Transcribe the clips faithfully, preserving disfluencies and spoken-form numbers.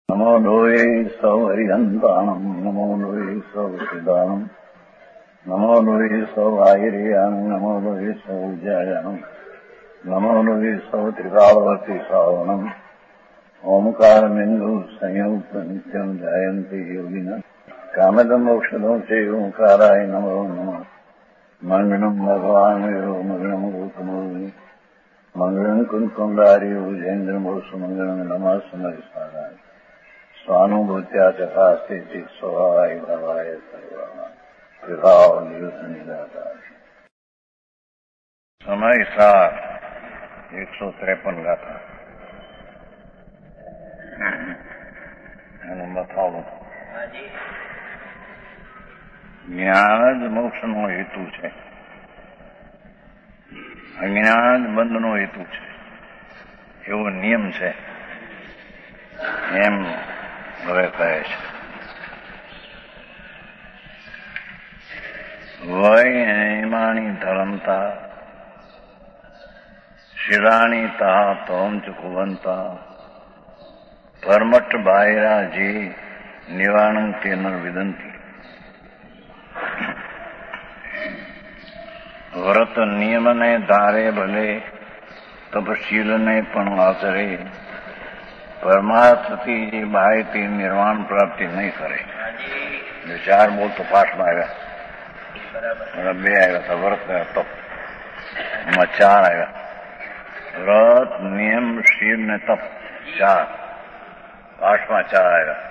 नमो लोये सौहरिहन्ताणम् नमो लोये सौहृदानम् नमो लोये सौभागिर्यानम् नमो लोये सौजायानम् नमो लोये सौत्रिकावती सावनम् ओंकारमिन्दु संयुक्त नित्यम् जायन्ति योगिनः कामदम् मोक्षदम् च ओंकाराय नमो नमः मङ्गलम् भगवान् वीरो मङ्गलम् रूपमोहि मङ्गलम् कुन्कुण्डारि भुजेन्द्रमोसु मङ्गलम् नमः समरिसाराय स्वानुभूत्या चकास्ते स्वभावाय भवाय सर्वभाव निदाता समय सार एक सौ त्रेपन गाथा એનું બતાવું જ્ઞાન જ મોક્ષનો હેતુ છે, અજ્ઞાન જ બંધનો હેતુ છે એવો નિયમ છે એમ હવે કહે છે. વૈમાણી ધરમતા શિરાણી તા તોમ ચ કુવંતા પરમટ બાયરા જે નિવાણં તેનર વિદંતી. વ્રત નિયમને ધારે ભલે તપશીલને પણ આચરે પરમાર્થથી જે બાય તે નિર્વાણ પ્રાપ્તિ નહીં કરે. ચાર બોલ તો પાઠમાં આવ્યા, બે આવ્યા હતા વ્રત તપ, એમાં ચાર આવ્યા. વ્રત નિયમ શીલ ને તપ ચાર, પાઠમાં ચાર આવ્યા.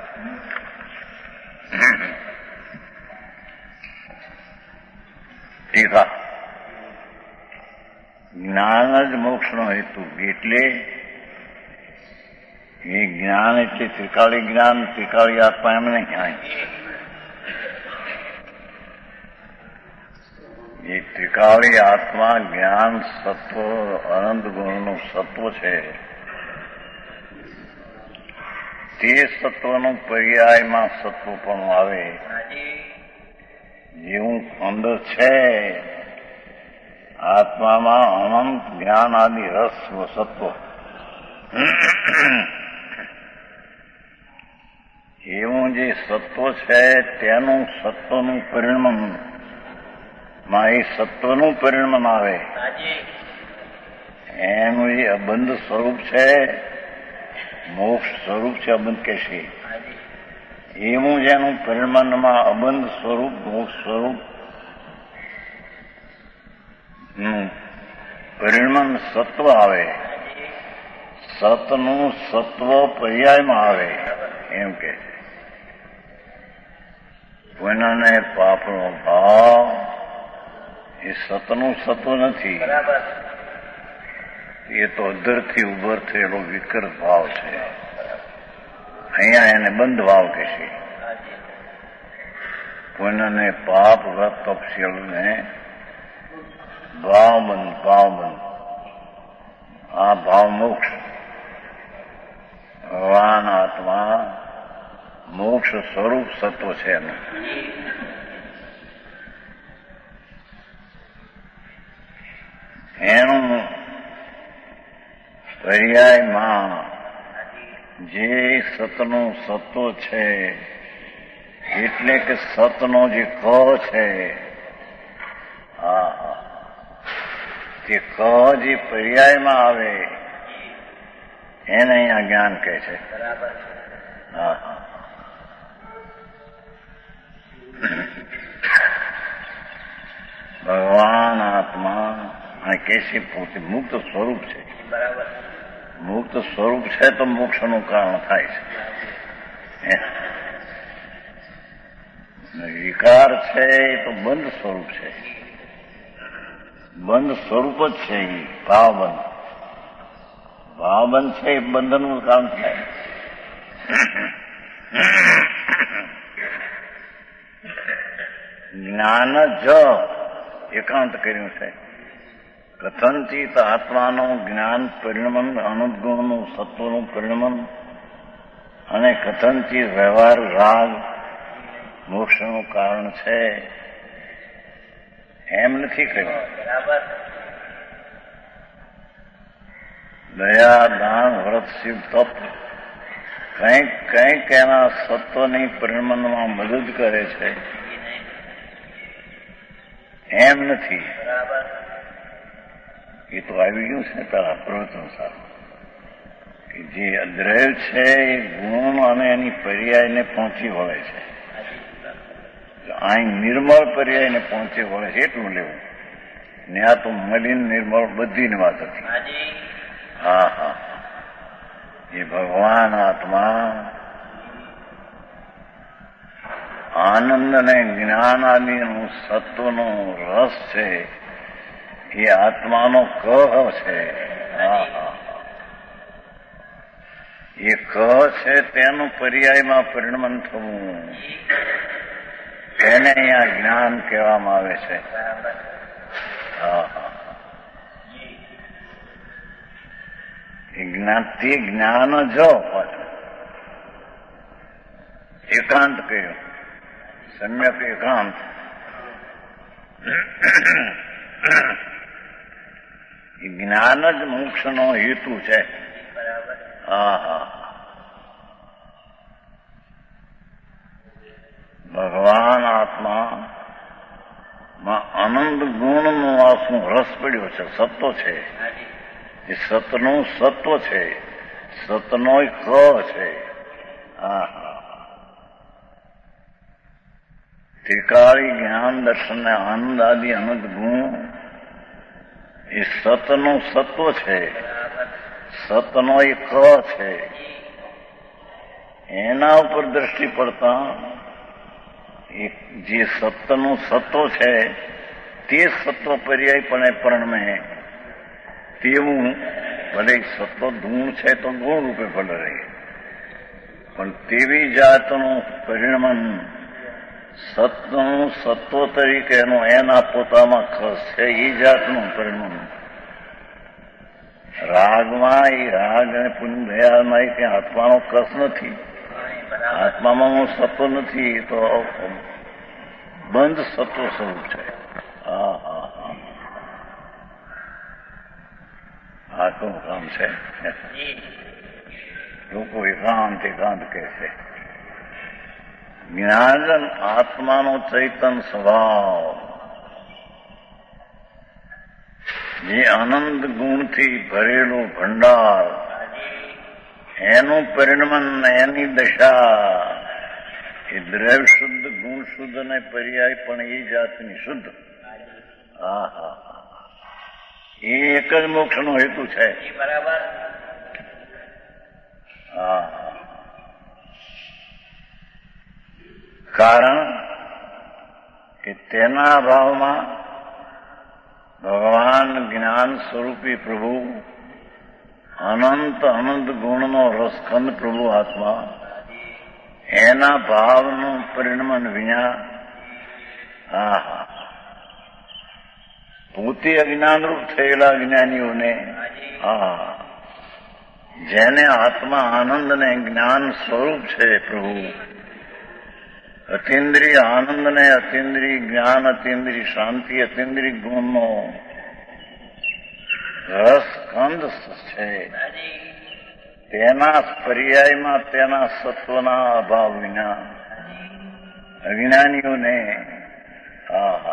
ટીકા જ્ઞાન જ મોક્ષનો હેતુ. એટલે એ જ્ઞાન એટલે ત્રિકાળી જ્ઞાન, ત્રિકાળી આત્મા એમ નહીં. એ ત્રિકાળી આત્મા જ્ઞાન સત્વ અનંત ગુણનું સત્વ છે. તે સત્વનો પર્યાયમાં સત્વ પણ આવે. જેવું અંદર છે આત્મામાં અનંત જ્ઞાન આદિ રસ સત્વ, એવું જે સત્વ છે તેનું સત્વનું પરિણમન માં એ સત્વનું પરિણમન આવે. એનું એ અબંધ સ્વરૂપ છે, મોક્ષ સ્વરૂપ છે. અબંધ કહેશે એવું જેનું પરિણમનમાં અબંધ સ્વરૂપ મોક્ષ સ્વરૂપ નું પરિણમન સત્વ આવે. સતનું સત્વ પર્યાયમાં આવે એમ કે છે. કોઈનાને પાપનો ભાવ એ સતનું સત્વ નથી, એ તો અધરથી ઉભર થયેલો વિકૃત ભાવ છે. અહીંયા એને બંધ ભાવ કહેશે. કોઈનાને પાપ વ્રત તપશીલને ભાવબંધ ભાવબંધ આ ભાવ મોક્ષ. ભગવાન આત્મા મોક્ષ સ્વરૂપ સત્વ છે એનું. એનું પર્યાયમાં જે સતનું સત્વ છે, એટલે કે સતનો જે ક છે, હા તે ક જે પર્યાયમાં આવે એને અહીંયા જ્ઞાન કહે છે. હા હા ભગવાન આત્મા અને કેસી પોતે મુક્ત સ્વરૂપ છે. મુક્ત સ્વરૂપ છે તો મોક્ષનું કારણ થાય છે. વિકાર છે એ તો બંધ સ્વરૂપ છે, બંધ સ્વરૂપ જ છે. એ ભાવબંધ ભાવબંધ છે એ બંધનનું કામ થાય. જ્ઞાન જ એકાંત કર્યું છે. કથનચિત આત્માનું જ્ઞાન પરિણમન, અનંત ગુણનું સત્વનું પરિણમન, અને કથનચિત વ્યવહાર રાગ મોક્ષનું કારણ છે એમ નથી કહ્યું. દયા દાન વ્રત શિવ તપ કંઈક કંઈક એના સત્વની પરિણમનમાં મદદ કરે છે એમ નથી. એ તો આવી ગયું છે તારા પ્રવચન સારું કે જે અદ્રૈવ છે એ ગુણ અને એની પર્યાયને પહોંચી વળે છે. અહીં નિર્મળ પર્યાયને પહોંચી વળે છે એટલું લેવું ને આ તો મલિન નિર્મળ બધીની વાત હતી. હા હા એ ભગવાન આત્મા આનંદ અને જ્ઞાન આદિનું સત્વનો રસ છે એ આત્માનો કહ છે. હા હા એ કહ છે તેનું પર્યાયમાં પરિણમન થવું તેને અહીંયા જ્ઞાન કહેવામાં આવે છે. હા હા જ્ઞાન તે જ્ઞાન જો એકાંત કહ્યું સમ્યક એકાંત જ્ઞાન જ મોક્ષનો હેતુ છે. હા હા ભગવાન આત્મા માં આનંદ ગુણનો આ શું રસ પડ્યો છે. સત્વ છે એ સતનું સત્વ છે. સતનો ક છે. હા હા ત્રિકાળી જ્ઞાન દર્શન આનંદ આદિ અનંત ગુણ એ સતનું સત્વ છે. સતનો એ ક છે. એના ઉપર દ્રષ્ટિ પડતા જે સત્યનું સત્વ છે તે સત્વ પર્યાયપણે પરણમે તેવું ભલે સત્વ ગુણ છે તો ગુણ રૂપે ભલે રહે પણ તેવી જાતનું પરિણમન સત્વનું સત્વ તરીકેનું એના પોતામાં ખસ છે એ જાતનું પરિણમન. રાગમાં એ રાગ અને પુણ્યમાં એ ત્યાં આત્માનો કસ નથી. આત્મામાં સત્વ નથી તો બંધ સત્વ સ્વરૂપ છે. હા હા હા આ શું કામ છે? લોકો એકાંત એકાંત કહે છે. જ્ઞાન આત્માનો ચૈતન સ્વભાવ જે આનંદ ગુણથી ભરેલું ભંડાર એનું પરિણમન એની દશા એ દ્રવ્ય શુદ્ધ ગુણ શુદ્ધ અને પર્યાય પણ એ જાતની શુદ્ધ. હા હા એ એક જ મોક્ષનો હેતુ છે. બરાબર. હા કારણ કે તેના અભાવમાં ભગવાન જ્ઞાન સ્વરૂપી પ્રભુ અનંત અનંત ગુણનો રસખંડ પ્રભુ આત્મા એના ભાવનું પરિણમન વિના હા હા પોતે અજ્ઞાનરૂપ થયેલા જ્ઞાનીઓને હા જેને આત્મા આનંદ ને જ્ઞાન સ્વરૂપ છે પ્રભુ અતિન્દ્રિય આનંદ ને અતિન્દ્રિય જ્ઞાન અતિન્દ્રિય શાંતિ અતિન્દ્રિય ગુણનો રસખંડ છે તેના પર્યાયમાં તેના સત્વના અભાવ વિના અજ્ઞાનીઓને હા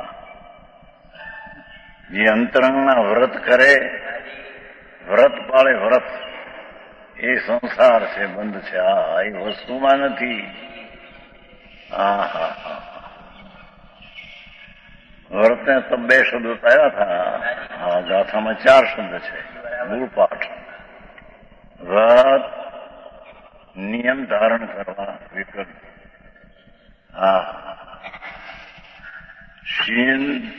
જે અંતરંગના વ્રત કરે વ્રત પાળે વ્રત એ સંસાર છે બંધ છે. હા એ વસ્તુમાં નથી. હા હા હા વ્રતને તો બે શબ્દો આવ્યા હતા. હા ગાથામાં ચાર શબ્દ છે. મૂળ પાઠ વ્રત નિયમ ધારણ કરવા વિકલ્પ. હા શીલ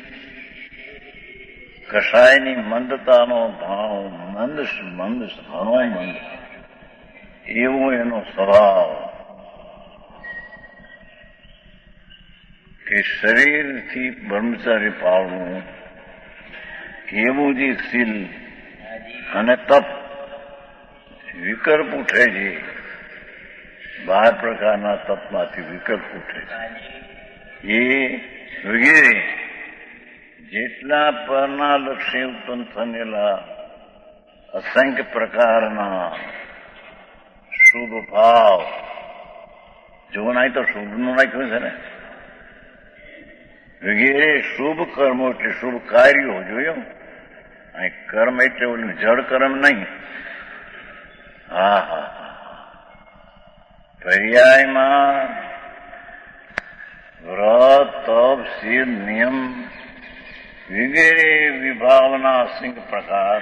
કષાયની મંદતાનો ભાવ મંદ મંદ ઘણો મંદ એવો એનો સ્વભાવ કે શરીરથી બ્રહ્મચારી પાળવું એવું જે શીલ અને તપ વિકલ્પ ઉઠે છે. બાર પ્રકારના તપમાંથી વિકલ્પ ઉઠે છે. એ વગેરે જેટલા પરના લક્ષ્ય ઉત્પન્ન થયેલા અસંખ્ય પ્રકારના શુભ શુભ ભાવ જો નાય તો શુભનું નાખ્યું છે ને વગેરે શુભ કર્મો એટલે શુભ કાર્યો જોયું અહીં કર્મ એટલે ઓલું જડ કર્મ નહીં. હા હા પર્યાયમાં વ્રત તપ શીલ નિયમ વગેરે વિભાવના અસંખ્ય પ્રકાર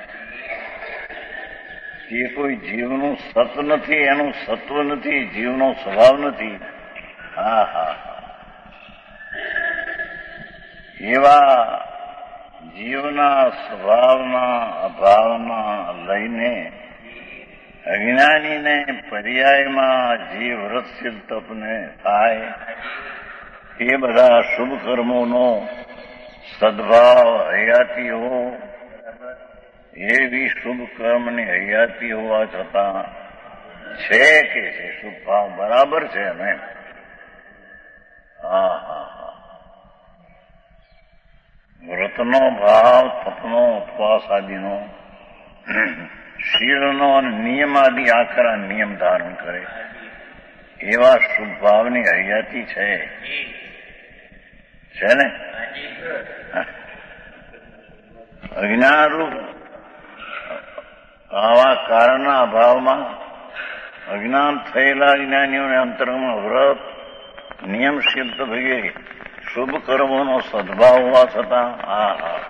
એ કોઈ જીવનું સત નથી, એનું સત્વ નથી, જીવનો સ્વભાવ નથી. હા હા એવા જીવના સ્વભાવના અભાવના લઈને અજ્ઞાનીને પર્યાયમાં જે વ્રતશીલ તપને થાય એ બધા શુભ કર્મોનો સદભાવ હયાતી હો એવી શુભ કર્મની હયાતી હોવા છતાં છે કે છે શુભ ભાવ બરાબર છે ને. હા હા હા વ્રતનો ભાવ તપનો ઉપવાસ આદિનો શીલનો અને નિયમ આદિ આકરા નિયમ ધારણ કરે એવા શુભ ભાવની હયાતી છે છે ને. અજ્ઞાનરૂપ આવા કારણના અભાવમાં અજ્ઞાન થયેલા જ્ઞાનીઓને અંતરમાં વ્રત નિયમશીલ વગેરે શુભ કર્મોનો સદભાવ હોવા છતાં હા હા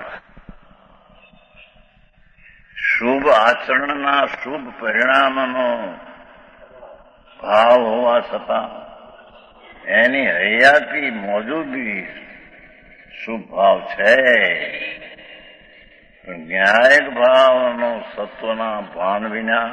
શુભ આચરણના શુભ પરિણામનો ભાવ હોવા છતાં એની હયાતી મોજૂદગી શુભ ભાવ છે. ન્યાયિક ભાવનો સત્વના ભાન વિના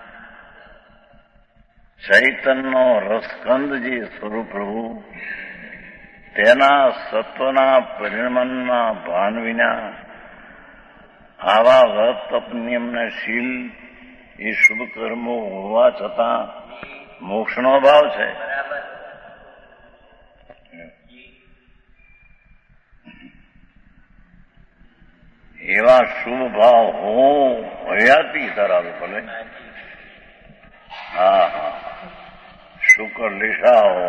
ચૈતનનો રસકંદ જે સ્વરૂપ પ્રભુ તેના સત્વના પરિણમનના ભાન વિના આવા વ્રત તપ નિયમને શીલ એ શુભ કર્મો હોવા છતાં મોક્ષનો ભાવ છે. એવા શુભ ભાવ હો હયાતી ધરાવે ભલે. હા હા શુક્ર લીસા હો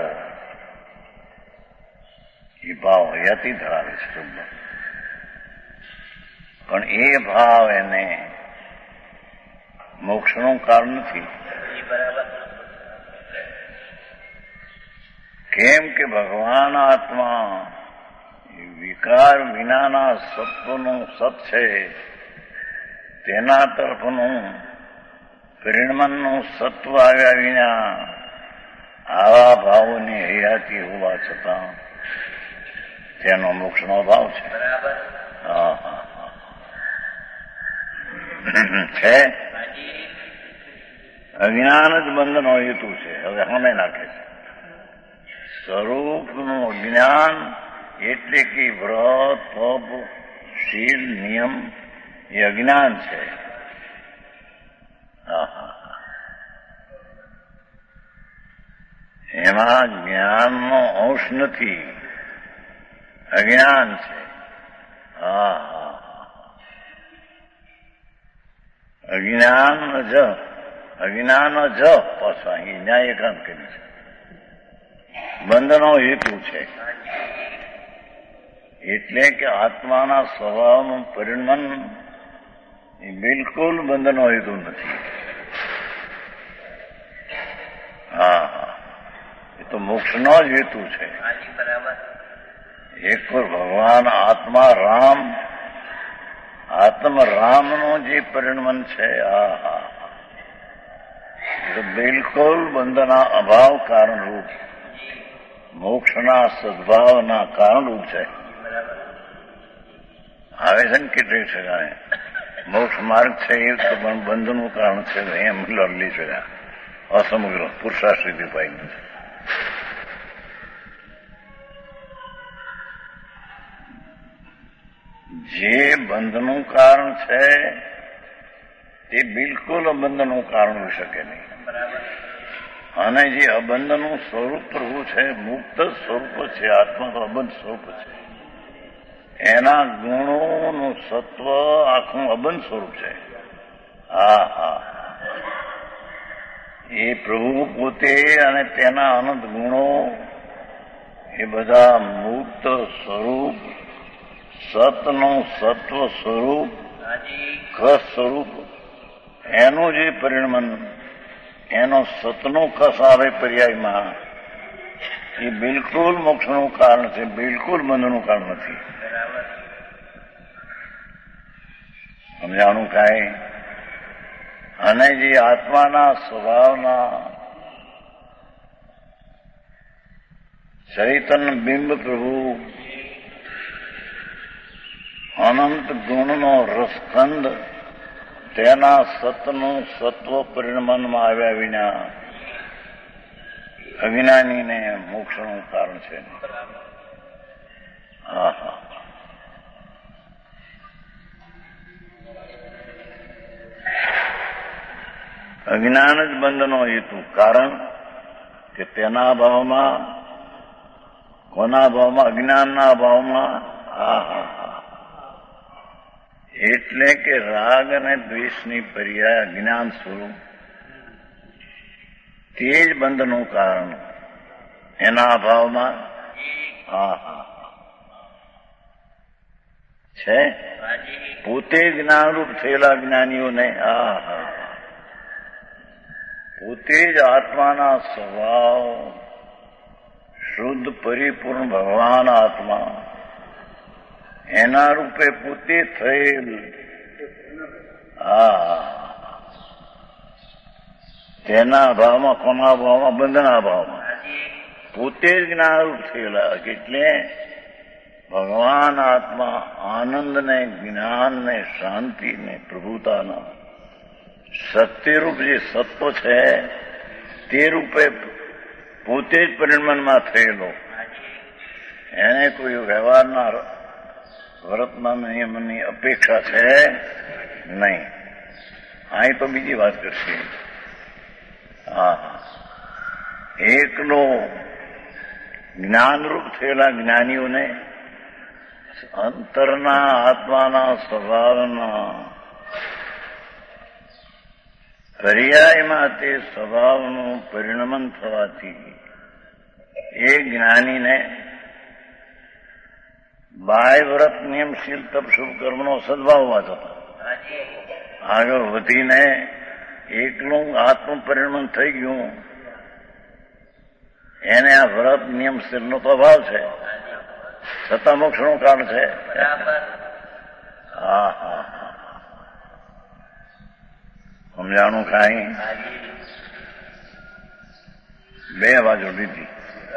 એ ભાવ હયાતી ધરાવે છે શુભ ભાવ. પણ એ ભાવ એને મોક્ષનું કારણ નથી. કેમ કે ભગવાન આત્મા વિકાર વિનાના સત્વનું સત છે, તેના તરફનું પરિણમનનું સત્વ આવ્યા વિના આવા ભાવોની હયાતી હોવા છતાં તેનો મોક્ષનો ભાવ છે. હા હા છે. અજ્ઞાન જ બંધનો હેતુ છે. હવે હમે નાખે છે સ્વરૂપનું જ્ઞાન એટલે કે વ્રત તપ શીલ નિયમ એ અજ્ઞાન છે. એમાં જ્ઞાનનો અંશ નથી, અજ્ઞાન છે. હા હા અજ્ઞાન જ અજ્ઞાન જ પાછા અહીં ન્યાય એકાંત કરી છે. બંધનો હેતુ છે એટલે કે આત્માના સ્વભાવનું પરિણમન એ બિલકુલ બંધનો હેતુ નથી. હા હા એ તો મોક્ષનો જ હેતુ છે. એક ભગવાન આત્મા રામ આત્મ રામનો જે પરિણમન છે આ હા તો બિલકુલ બંધના અભાવ કારણરૂપ મોક્ષના સદભાવના કારણરૂપ છે. આવે છે ને કેટલી શકાય મોક્ષ માર્ગ છે એ તો પણ બંધનું કારણ છે એમ લડલી શકાય અસમગ્ર પુરુષાર્થ ઉપાય નથી. જે બંધનું કારણ છે તે બિલકુલ અબંધનું કારણ હોઈ શકે નહીં. અને જે અબંધનું સ્વરૂપ પ્રભુ છે મુક્ત સ્વરૂપ છે, આત્મા તો અબંધ સ્વરૂપ છે. એના ગુણોનું સત્વ આખું અબંધ સ્વરૂપ છે. હા હા એ પ્રભુ પોતે અને તેના અનંત ગુણો એ બધા મુક્ત સ્વરૂપ, સતનું સત્વ સ્વરૂપ, કસ સ્વરૂપ, એનું જે પરિણમન, એનો સતનો કસ આવે પર્યાયમાં, એ બિલકુલ મોક્ષનું કારણ છે, બિલકુલ બંધનું કારણ નથી. સમજાણું કાંઈ? અને જે આત્માના સ્વભાવના ચૈતન્ય બિંબ પ્રભુ અનંત ગુણનો રસખંડ તેના સતનું સત્વ પરિણમનમાં આવ્યા વિના અજ્ઞાનીને મોક્ષનું કારણ છે. આહા, અજ્ઞાન જ બંધનો હેતુ, કારણ કે તેના ભાવમાં, કોના ભાવમાં? અજ્ઞાનના ભાવમાં. આહા, એટલે કે રાગ અને દ્વેષની પર્યાય અજ્ઞાન સ્વરૂપ, તે જ બંધનું કારણ એના અભાવમાં. આહા, છે પોતે જ્ઞાનરૂપ થયેલા જ્ઞાનીઓને. આહા, પોતે જ આત્માના સ્વભાવ શુદ્ધ પરિપૂર્ણ ભગવાન આત્મા એના રૂપે પોતે થયેલ. આ તેના અભાવમાં, કોના અભાવમાં? બંધના અભાવમાં પોતે જ જ્ઞાનરૂપ થયેલા. એટલે ભગવાન આત્મા આનંદને, જ્ઞાનને, શાંતિને, પ્રભુતાના સત્યરૂપ જે સત્વ છે તે રૂપે પોતે જ પરિણમનમાં થયેલો. એને કોઈ વ્યવહારના વ્રતના નિયમની અપેક્ષા છે નહીં. અહીં તો બીજી વાત કરશે. હા, એકલો જ્ઞાનરૂપ થયેલા જ્ઞાનીઓને અંતરના આત્માના સ્વભાવના પર્યાયમાં તે સ્વભાવનું પરિણમન થવાથી એ જ્ઞાનીને બાહ્ય વ્રત, નિયમશીલ, તપ, શુભ કર્મનો સદભાવમાં થતો આગળ વધીને એકલું આત્મ પરિણમન થઈ ગયું. એને આ વ્રત, નિયમશીલનો તો અભાવ છે, છતાં મોક્ષનું કારણ છે. હા હા, સમજાણું કાંઈ? બે બાજુ લીધી.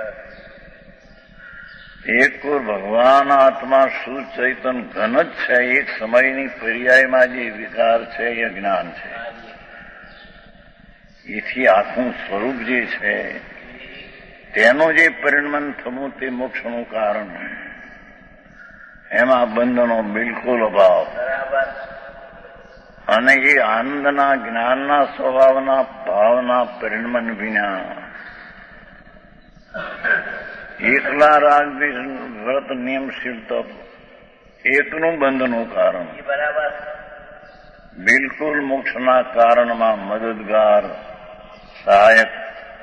એક કોર ભગવાન આત્મા શુદ્ધ ચૈતન ઘન જ છે. એક સમયની પર્યાયમાં જે વિકાર છે એ જ્ઞાન છે. એથી આખું સ્વરૂપ જે છે તેનું જે પરિણમન થવું તે મોક્ષનું કારણ. એમાં બંધનો બિલકુલ અભાવ. અને એ આનંદના, જ્ઞાનના સ્વભાવના ભાવના પરિણમન વિના એકલા રાગ, વ્રત, નિયમશીલ, તપ એકનું બંધનું કારણ બિલકુલ મોક્ષના કારણમાં મદદગાર, સહાયક,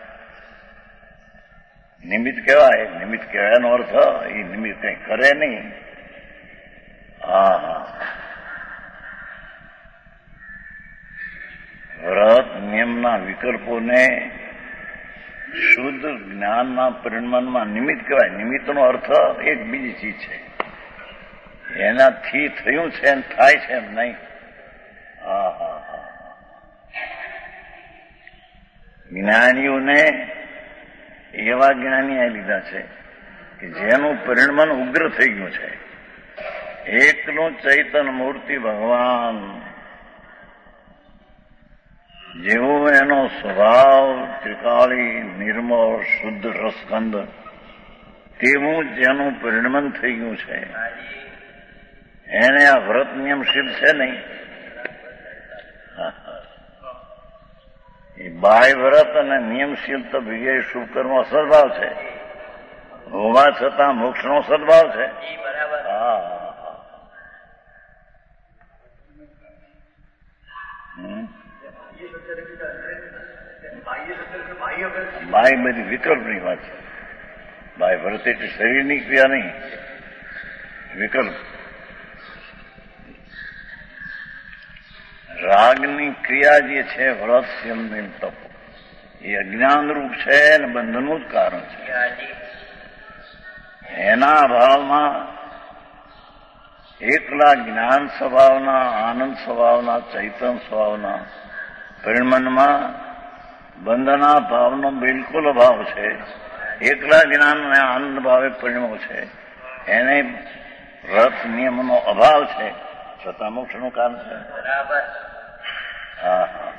નિમિત્ત કહેવાય. નિમિત્ત કહેવાનો અર્થ એ નિમિત્ત કંઈ કરે નહીં. હા, વ્રત, નિયમના વિકલ્પોને શુદ્ધ જ્ઞાનના પરિણમનમાં નિમિત્ત કહેવાય. નિમિત્તનો અર્થ એક બીજી ચીજ છે, એનાથી થયું છે એમ થાય છે એમ નહીં. હા હા હા, જ્ઞાનીઓને એવા જ્ઞાની આ લીધા છે કે જેનું પરિણમન ઉગ્ર થઈ ગયું છે. એકનું ચૈતન મૂર્તિ ભગવાન જેવો એનો સ્વભાવ ત્રિકાળી, નિર્મળ, શુદ્ધ રસખંડ, તેવું જેનું પરિણમન થઈ ગયું છે એને આ વ્રત, નિયમશીલ છે નહીં. એ બાહ્ય વ્રત અને નિયમશીલ તો વિજય શુભ કર્મ સદભાવ છે. હોવા છતાં મોક્ષનો સદભાવ છે. હા, હમ, બાહ્ય બધી વિકલ્પની વાત છે. બાહ્ય વ્રત એટલે શરીરની ક્રિયા નહીં, વિકલ્પ. રાગની ક્રિયા જે છે વ્રત સંયમ તપ એ અજ્ઞાનરૂપ છે અને બંધનનું જ કારણ છે. એના અભાવમાં એકલા જ્ઞાન સ્વભાવના, આનંદ સ્વભાવના, ચૈતન્ય સ્વભાવના પરિણમનમાં બંધના ભાવનો બિલકુલ અભાવ છે. એકલા જ્ઞાન અને આનંદ ભાવે પરિણમો છે. એને વ્રત નિયમનો અભાવ છે, છતાં મોક્ષનું કામ છે. હા હા.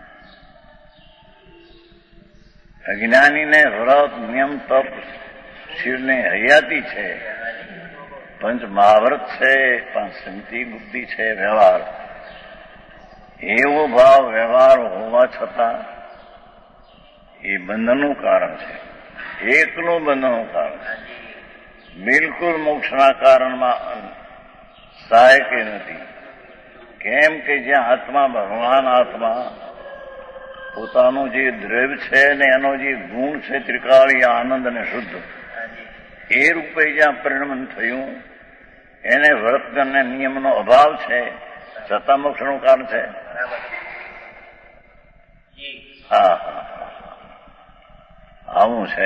અજ્ઞાનીને વ્રત નિયમ તપ શિવને હયાતી છે, પંચ મહાવ્રત છે, પાંચ સંતિ બુદ્ધિ છે, વ્યવહાર. એવો ભાવ વ્યવહાર હોવા છતાં એ બંધનનું કારણ છે. એકનું બંધનનું કારણ છે. બિલકુલ મોક્ષના કારણમાં સહાયક નથી. કેમ કે જ્યાં આત્મા ભગવાન આત્મા પોતાનું જે દ્રવ્ય છે ને એનો જે ગુણ છે ત્રિકાળી આનંદ અને શુદ્ધ, એ રૂપે જ્યાં પરિણમન થયું એને વ્રત અને નિયમનો અભાવ છે, છતાં મોક્ષનું કારણ છે. હા હા આવું છે.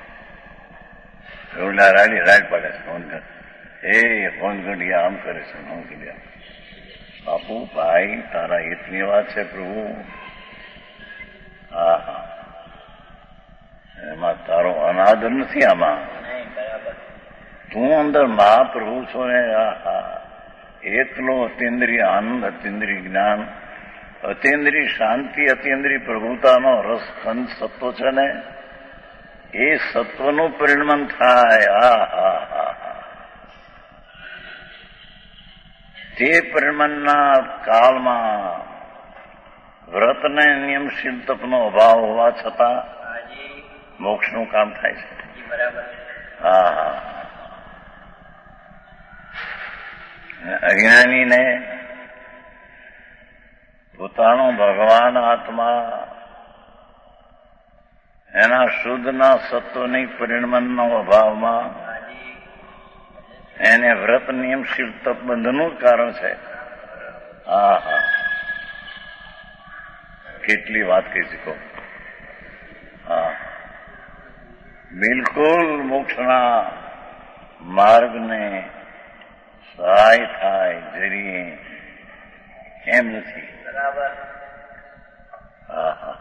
રોડલા રાડી રાડ પાડે છે. ફોન કર એ ફોન કર્યા આમ કરે છે, આમ કર્યા. બાપુ ભાઈ તારા હિતની વાત છે પ્રભુ. હા હા એમાં તારો અનાદર નથી. આમાં તું અંદર મહાપ્રભુ છો ને. હા હા એકલો અતિન્દ્રિય આનંદ, અતિન્દ્રિય જ્ઞાન, અતિન્દ્રિય શાંતિ, અતિન્દ્રિય પ્રભુતાનો રસ ખંડ સત્વ છે ને, એ સત્વનું પરિણમન થાય. હા હા હા હા તે પરિણમનના કાળમાં વ્રતને નિયમશીલ તપનો અભાવ હોવા છતાં મોક્ષનું કામ થાય છે. હા હા અજ્ઞાનીને પોતાનો ભગવાન આત્મા એના શુદ્ધના સત્વની પરિણમનનો અભાવમાં એને વ્રત નિયમશીલ તપ બંધનનું જ કારણ છે. હા હા કેટલી વાત કહી શકો. હા બિલકુલ મોક્ષના માર્ગને સહાય થાય જરીએ એમ નથી. બરાબર. હા હા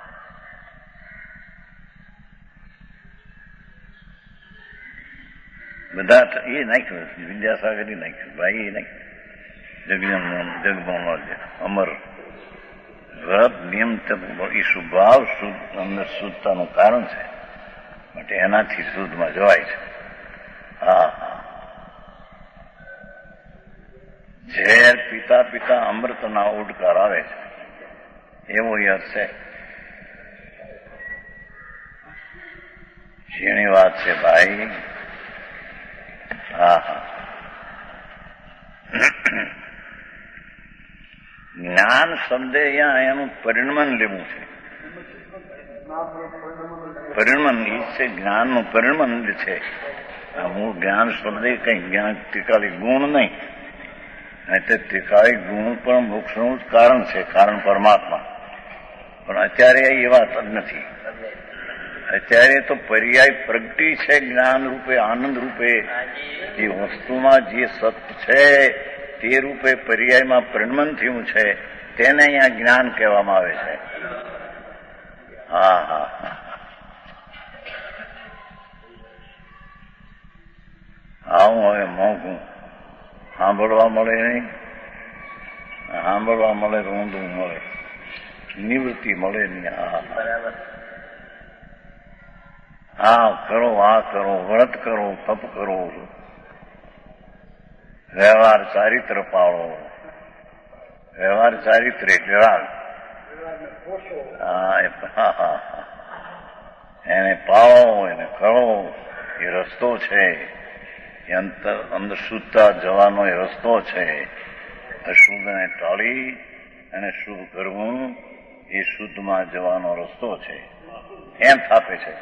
બધા એ નાખ્યું, વિદ્યાસાગર નાખ્યું, ભાઈ એ નાખ્યું, જગન જગમોહન અમર વ્રત નિયમ એ સ્વભાવ શુદ્ધ અંદર શુદ્ધતાનું કારણ છે, માટે એનાથી શુદ્ધમાં જવાય છે. હા હા ઝેર પીતા પીતા અમૃતના ઉડકાર આવે છે, એવો યશ છે. ઝીણી વાત છે ભાઈ. હા હા જ્ઞાન શબ્દે અહીંયા એનું પરિણમન લેવું છે. પરિણમન એ છે જ્ઞાનનું પરિણમન છે. હું જ્ઞાન શબ્દે કઈ જ્ઞાન ત્રિકાળી ગુણ નહીં, એટલે ત્રિકાળી ગુણ પણ મોક્ષનું જ કારણ છે, કારણ પરમાત્મા. પણ અત્યારે એ વાત જ નથી. અત્યારે તો પર્યાય પ્રગતિ છે જ્ઞાન રૂપે, આનંદ રૂપે. જે વસ્તુમાં જે સત છે તે રૂપે પર્યાયમાં પરિણમન થયું છે, તેને અહીંયા જ્ઞાન કહેવામાં આવે છે. હા હા આવું હવે મોંઘું સાંભળવા મળે નહીં. સાંભળવા મળે ઊંધું મળે, નિવૃત્તિ મળે નહીં. હા બરાબર. હા કરો, આ કરો, વ્રત કરો, તપ કરો, વ્યવહાર ચારિત્ર પાળો. વ્યવહાર ચારિત્ર એટલે રાગ. હા એને પાળો, એને કરો, એ રસ્તો છે. એ અંતર અંદર શુદ્ધતા જવાનો એ રસ્તો છે. અશુદ્ધને ટાળી અને શુભ કરવું એ શુદ્ધમાં જવાનો રસ્તો છે એમ થાપે છે.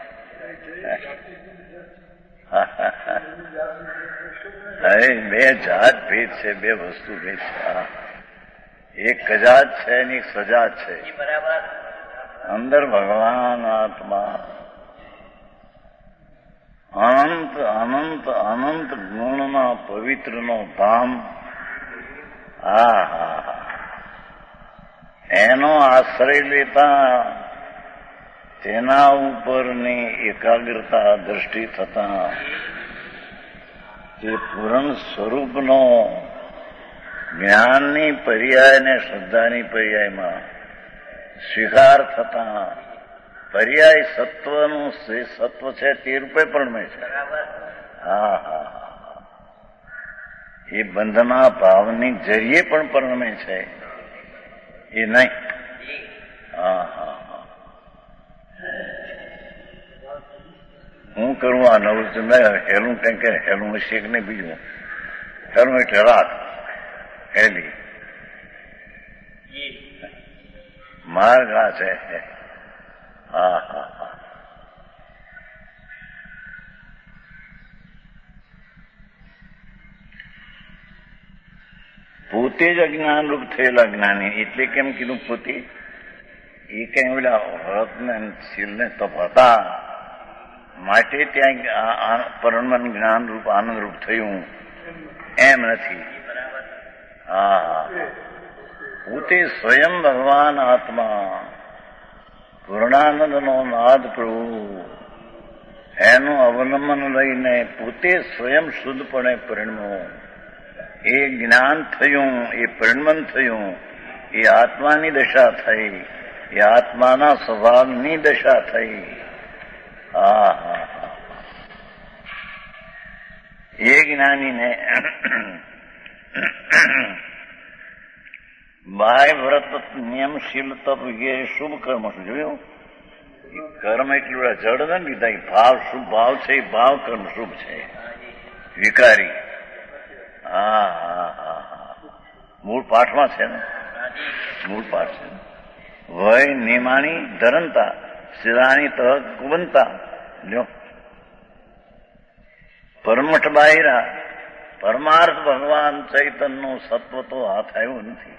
હવે બે જાત ભેદ છે, બે વસ્તુ ભેદ છે. એક કજાત છે ને એક સજાત છે. અંદર ભગવાન આત્મા અનંત અનંત અનંત ગુણના પવિત્રનો ધામ. હા હા હા એનો આશ્રય લેતા તેના ઉપરની એકાગ્રતા દ્રષ્ટિ થતા તે પૂરણ સ્વરૂપનો જ્ઞાનની પર્યાય અને શ્રદ્ધાની પર્યાયમાં સ્વીકાર થતા પર્યાય સત્વનું સત્વ છે તે રૂપે પરમે છે. હા હા હા એ બંધના ભાવની જરીએ પણ પરમે છે એ નહીં. હા હા હા હું કરું આ નવું મેં હેલું કંઈ કે હેલું શેખ ને બીજું હેલું એટલે રાત હેલી માર્ગ આ છે. હા હા હા પોતે જ અજ્ઞાનરૂપ થયેલા જ્ઞાની. એટલે કેમ કીધું પોતે? એ કઈ ઓલા વ્રતને શીલને તપ હતા માટે ત્યાં પરમન જ્ઞાનરૂપ આનંદરૂપ થયું એમ નથી. હા હા પોતે સ્વયં ભગવાન આત્મા પૂર્ણાનંદનો નાદ પ્રભુ એનું અવલંબન લઈને પોતે સ્વયં શુદ્ધપણે પરિણમ્યો. એ જ્ઞાન થયું, એ પરિણમન થયું, એ આત્માની દશા થઈ, એ આત્માના સ્વભાવની દશા થઈ. હા હા હા એ જ્ઞાનીને બાહ્ય વ્રત નિયમશીલ તપ એ શુભ કર્મ શું જોયું? કર્મ એટલું જડ ન લીધા. ભાવ શુભ ભાવ છે, એ ભાવ કર્મ શુભ છે, વિકારી. હા હા હા હા મૂળ પાઠમાં છે ને, મૂળ પાઠ છે. વય નિમાણી ધરંતા શિરાણી તહ કુબંતા લ્યો પરમઠ બાહિરા પરમાર્થ ભગવાન ચૈતનનું સત્વ તો હાથ આવ્યું નથી.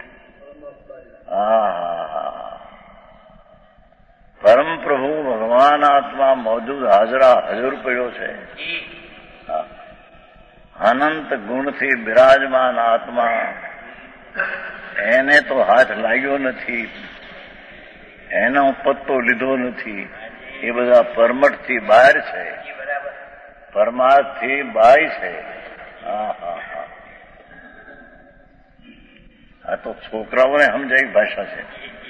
હા પરમ પ્રભુ ભગવાન આત્મા મોજૂદ હાજરા હજુર પડ્યો છે. અનંત ગુણથી બિરાજમાન આત્મા એને તો હાથ લાગ્યો નથી, એનો પત્તો લીધો નથી. એ બધા પરમઠથી બહાર છે, પરમાર્થથી બાય છે. હા હા હા આ તો છોકરાઓને સમજાય ભાષા છે.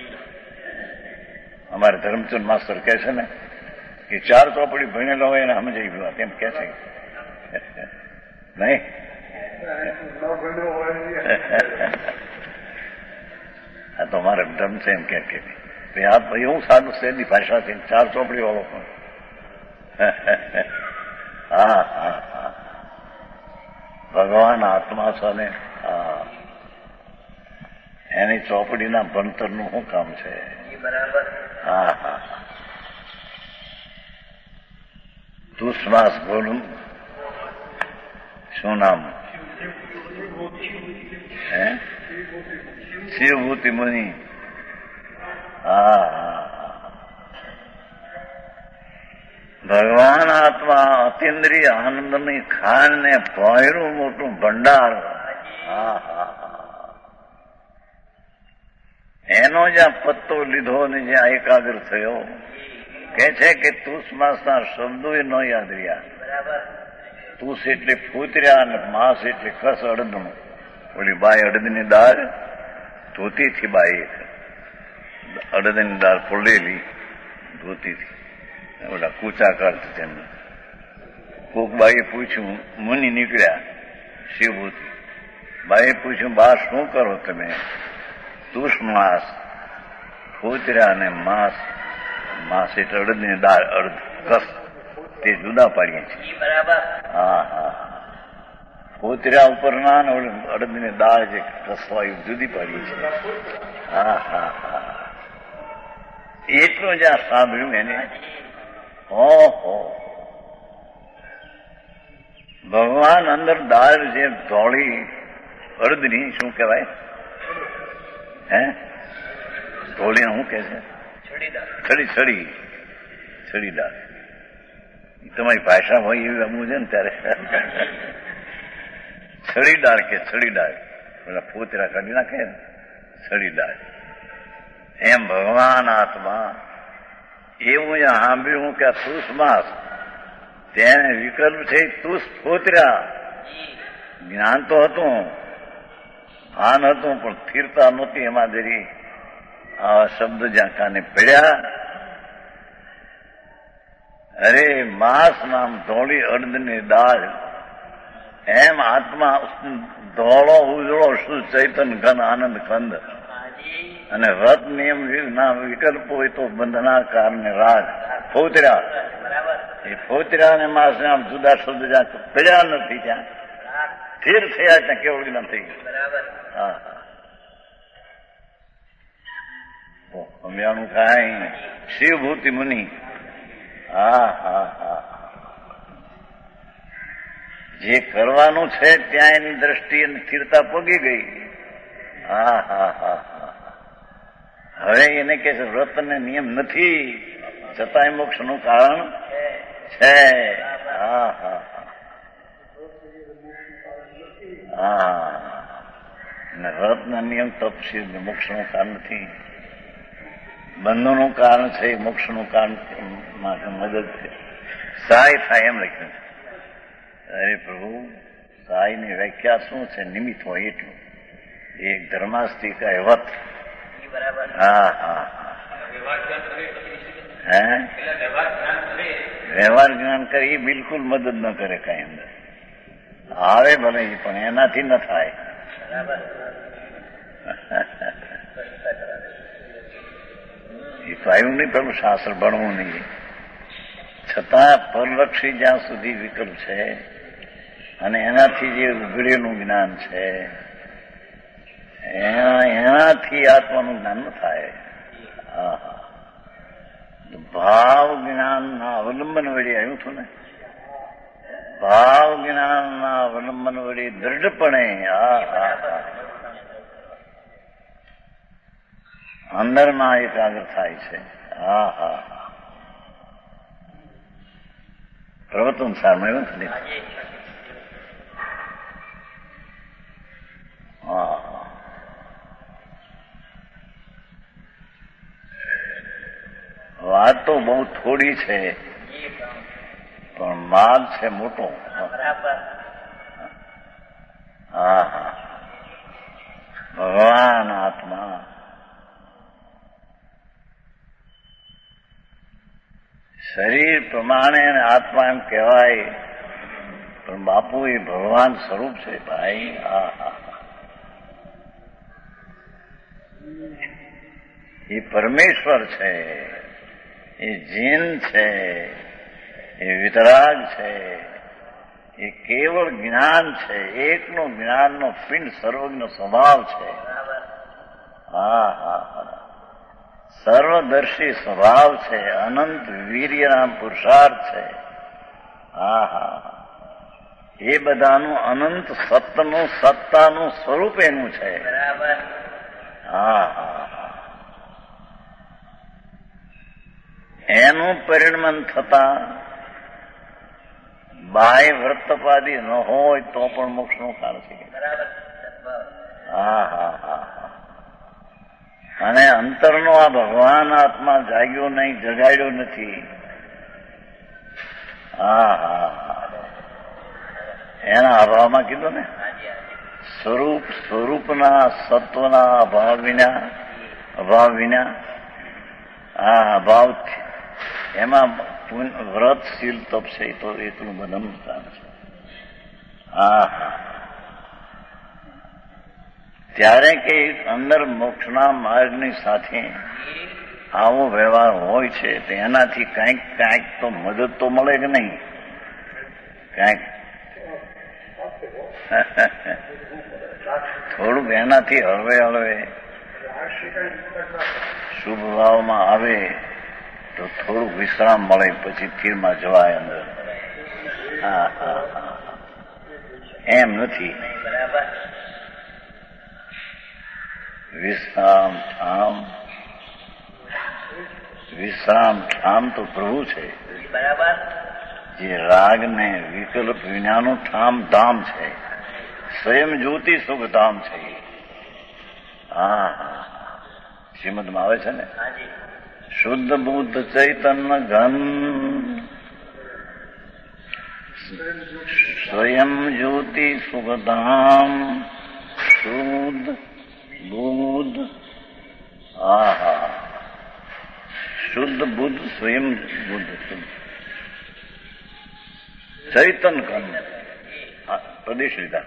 અમારે ધર્મચંદ માસ્ટર કહે છે ને કે ચાર ચોપડી ભણેલો હોય એને સમજાઈ ગયું તેમ કે છે. નહીં આ તો અમારે ધર્મ છે એમ કે આ એવું સારું શેરની ભાષા છે, ચાર ચોપડી વાળો પણ. હા હા હા ભગવાન આત્મા છે ને હા એની ચોપડીના ભણતરનું શું કામ છે? હા હા તું શ્વાસ બોલું શું નામ? હે શિવભૂતિ મુનિ. હા હા ભગવાન આત્મા અતિન્દ્રિય આનંદની ખાન ને પહેરું મોટું ભંડાર. હા હા એનો જ્યાં પત્તો લીધો ને જ્યાં એકાગ્ર થયો કે છે કે તુસ માસના શબ્દો એ ન યાદ રહ્યા. તુસ એટલે ફૂતર્યા અને માસ એટલે કસ અડદનું. ઓલી બાય અડદની દાળ ધોતીથી બાઈ અડદની દાળ ફોડેલી ધોતીથી ઓલા કૂચા કાઢતી તેમને. કોક બાઈએ પૂછ્યું, મુનિ નીકળ્યા શિવભૂતિ. બાઈએ પૂછ્યું, બા શું કરો તમે? તુષ માસ ફૂતર્યા અને માસ માસ એટલે અડદની દાળ અડદ કસ તે જુદા પાડીએ છીએ. હા હા ફૂતર્યા ઉપરના અડદની દાળ જે કસવાયું જુદી પાડીએ છીએ. હા હા હા એટલું જ્યાં સાંભળ્યું એને ઓહો, ભગવાન અંદર દાળ જે ધોળી અડદની શું કહેવાય હે ધોળી શું કે છે છડી છડી છડી દાળ તમારી ભાષા હોય એવી અમુક છે ને ત્યારે છડી દાળ કે છડી દાળ પેલા ફોતરા કાઢી નાખે ને છડી દાળ એમ ભગવાન આત્મા એવું સાંભળ્યું કે તુસ માસ તેને વિકલ્પ છે તુસ ફોતરા જ્ઞાન તો હતું ભાન હતું પણ સ્થિરતા નહોતી એમાં જરી આવા શબ્દ જ્યાં કાને પડ્યા અરે માસ નામ ધોળી અડદની દાળ એમ આત્મા ધોળો ઉજળો શું ચૈતન ઘન આનંદ કંદ અને વ્રત નિયમ ના વિકલ્પ હોય તો બંધના કારણે રાગ ફોતર્યા એ ફોતર્યા ને માસ નામ જુદા શબ્દ જ્યાં પડ્યા નથી ત્યાં સ્થિર થયા ત્યાં કેવડી નથી હા હા અમ્યાનું કાંઈ શિવભૂતિ મુનિ હા હા હા જે કરવાનું છે ત્યાં એની દ્રષ્ટિએ સ્થિરતા પગી ગઈ હા હા હા હા હવે એને કે છે વ્રત ને નિયમ નથી છતાંય મોક્ષનું કારણ છે હા હા હા અને વ્રત ના નિયમ તપશીલ મોક્ષનું કારણ નથી બંધોનું કારણ છે મોક્ષનું કારણ માટે મદદ છે સહાય થાય એમ લખ્યું છે અરે પ્રભુ સહાયની વ્યાખ્યા શું છે નિમિત્ત હોય એટલું એક ધર્માસ્તી કહેવત હા હા હે વ્યવહાર જ્ઞાન કરે એ બિલકુલ મદદ ન કરે કઈ અંદર આવે ભલે પણ એનાથી ન થાય એ તો આવ્યું નહીં પેલું શાસ્ત્ર ભણવું નહીં છતાં પરલક્ષી જ્યાં સુધી વિકલ્પ છે અને એનાથી જે ઉઘડેલું જ્ઞાન છે એનાથી આત્માનું જ્ઞાન ન થાય ભાવ જ્ઞાનના અવલંબન વળી આવ્યું હતું ને ભાવ જ્ઞાનના અવલંબન વળી દૃઢપણે હા હા હા અંદરમાં એકાગ્ર થાય છે હા હા હા પ્રવર્તન સારમાં એવું નથી હા વાત તો બહુ થોડી છે પણ માર્ગ છે મોટો હા હા ભગવાન આત્મા શરીર પ્રમાણે આત્મા એમ કહેવાય પણ બાપુ એ ભગવાન સ્વરૂપ છે ભાઈ હા હા એ પરમેશ્વર છે એ જીન છે એ વિતરાગ છે એ કેવળ જ્ઞાન છે એકનો જ્ઞાનનો પિંડ સર્વજ્ઞ સ્વભાવ છે હા હા હા સર્વદર્શી સ્વભાવ છે અનંત વીર્યના પુરુષાર્થ છે હા હા એ બધાનું અનંત સત્યનું સત્તાનું સ્વરૂપ એનું છે હા હા એનું પરિણમન થતા બાહ્ય વ્રતપાદી ન હોય તો પણ મોક્ષનું કારણ છે હા હા હા અને અંતરનો આ ભગવાન આત્મા જાગ્યો નહીં જગાડ્યો નથી હા હા હા એના અભાવમાં કીધું ને સ્વરૂપ સ્વરૂપના સત્વના અભાવ વિના અભાવ વિના આ અભાવ એમાં વ્રતશીલ તપ છે તો એટલું બધું સ્થાન છે હા હા ત્યારે કે અંદર મોક્ષના માર્ગની સાથે આવો વ્યવહાર હોય છે તો એનાથી કાંઈક કાંઈક તો મદદ તો મળે કે નહીં કાંઈક થોડુંક એનાથી હળવે હળવે શુભ ભાવમાં આવે તો થોડુંક વિશ્રામ મળે, પછી સ્થિરમાં જવાય અંદર. હા હા હા એમ નથી. વિશ્રામ ઠામ વિશ્રામ ઠામ તો પ્રભુ છે. જે રાગ ને વિકલ્પ વિનાનું ઠામ ધામ છે, સ્વયં જ્યોતિ સુખ ધામ છે. હા હા શ્રીમદમાં આવે છે ને, શુદ્ધ બુદ્ધ ચૈતન્ય ઘન સ્વયં જ્યોતિ સુખધામ શુદ્ધ બુદ્ધ. આહા શુદ્ધ બુદ્ધ સ્વયં બુદ્ધ ચૈતન ઘન પ્રદેશ લીધા.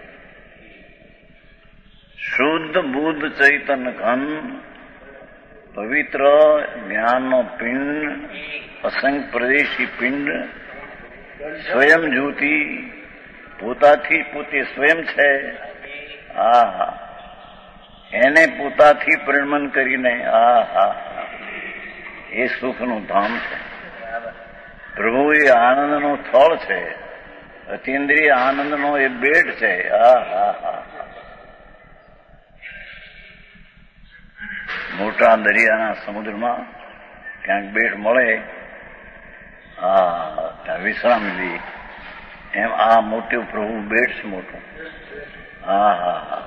શુદ્ધ બુદ્ધ ચૈતન ઘન પવિત્ર જ્ઞાનનો પિંડ, અસંખ્ય પ્રદેશી પિંડ, સ્વયં જ્યોતિ પોતાથી પોતે સ્વયં છે. આ એને પોતાથી પરિણમન કરીને આ હા એ સુખનું ધામ છે. પ્રભુ એ આનંદનો સ્થળ છે, અતિન્દ્રિય આનંદનો એ બેટ છે. આ હા હા મોટા દરિયાના સમુદ્રમાં ક્યાંક બેટ મળે, હા ત્યાં વિશ્રામ લે. એમ આ મોટું પ્રભુ બેટ છે મોટું. હા હા હા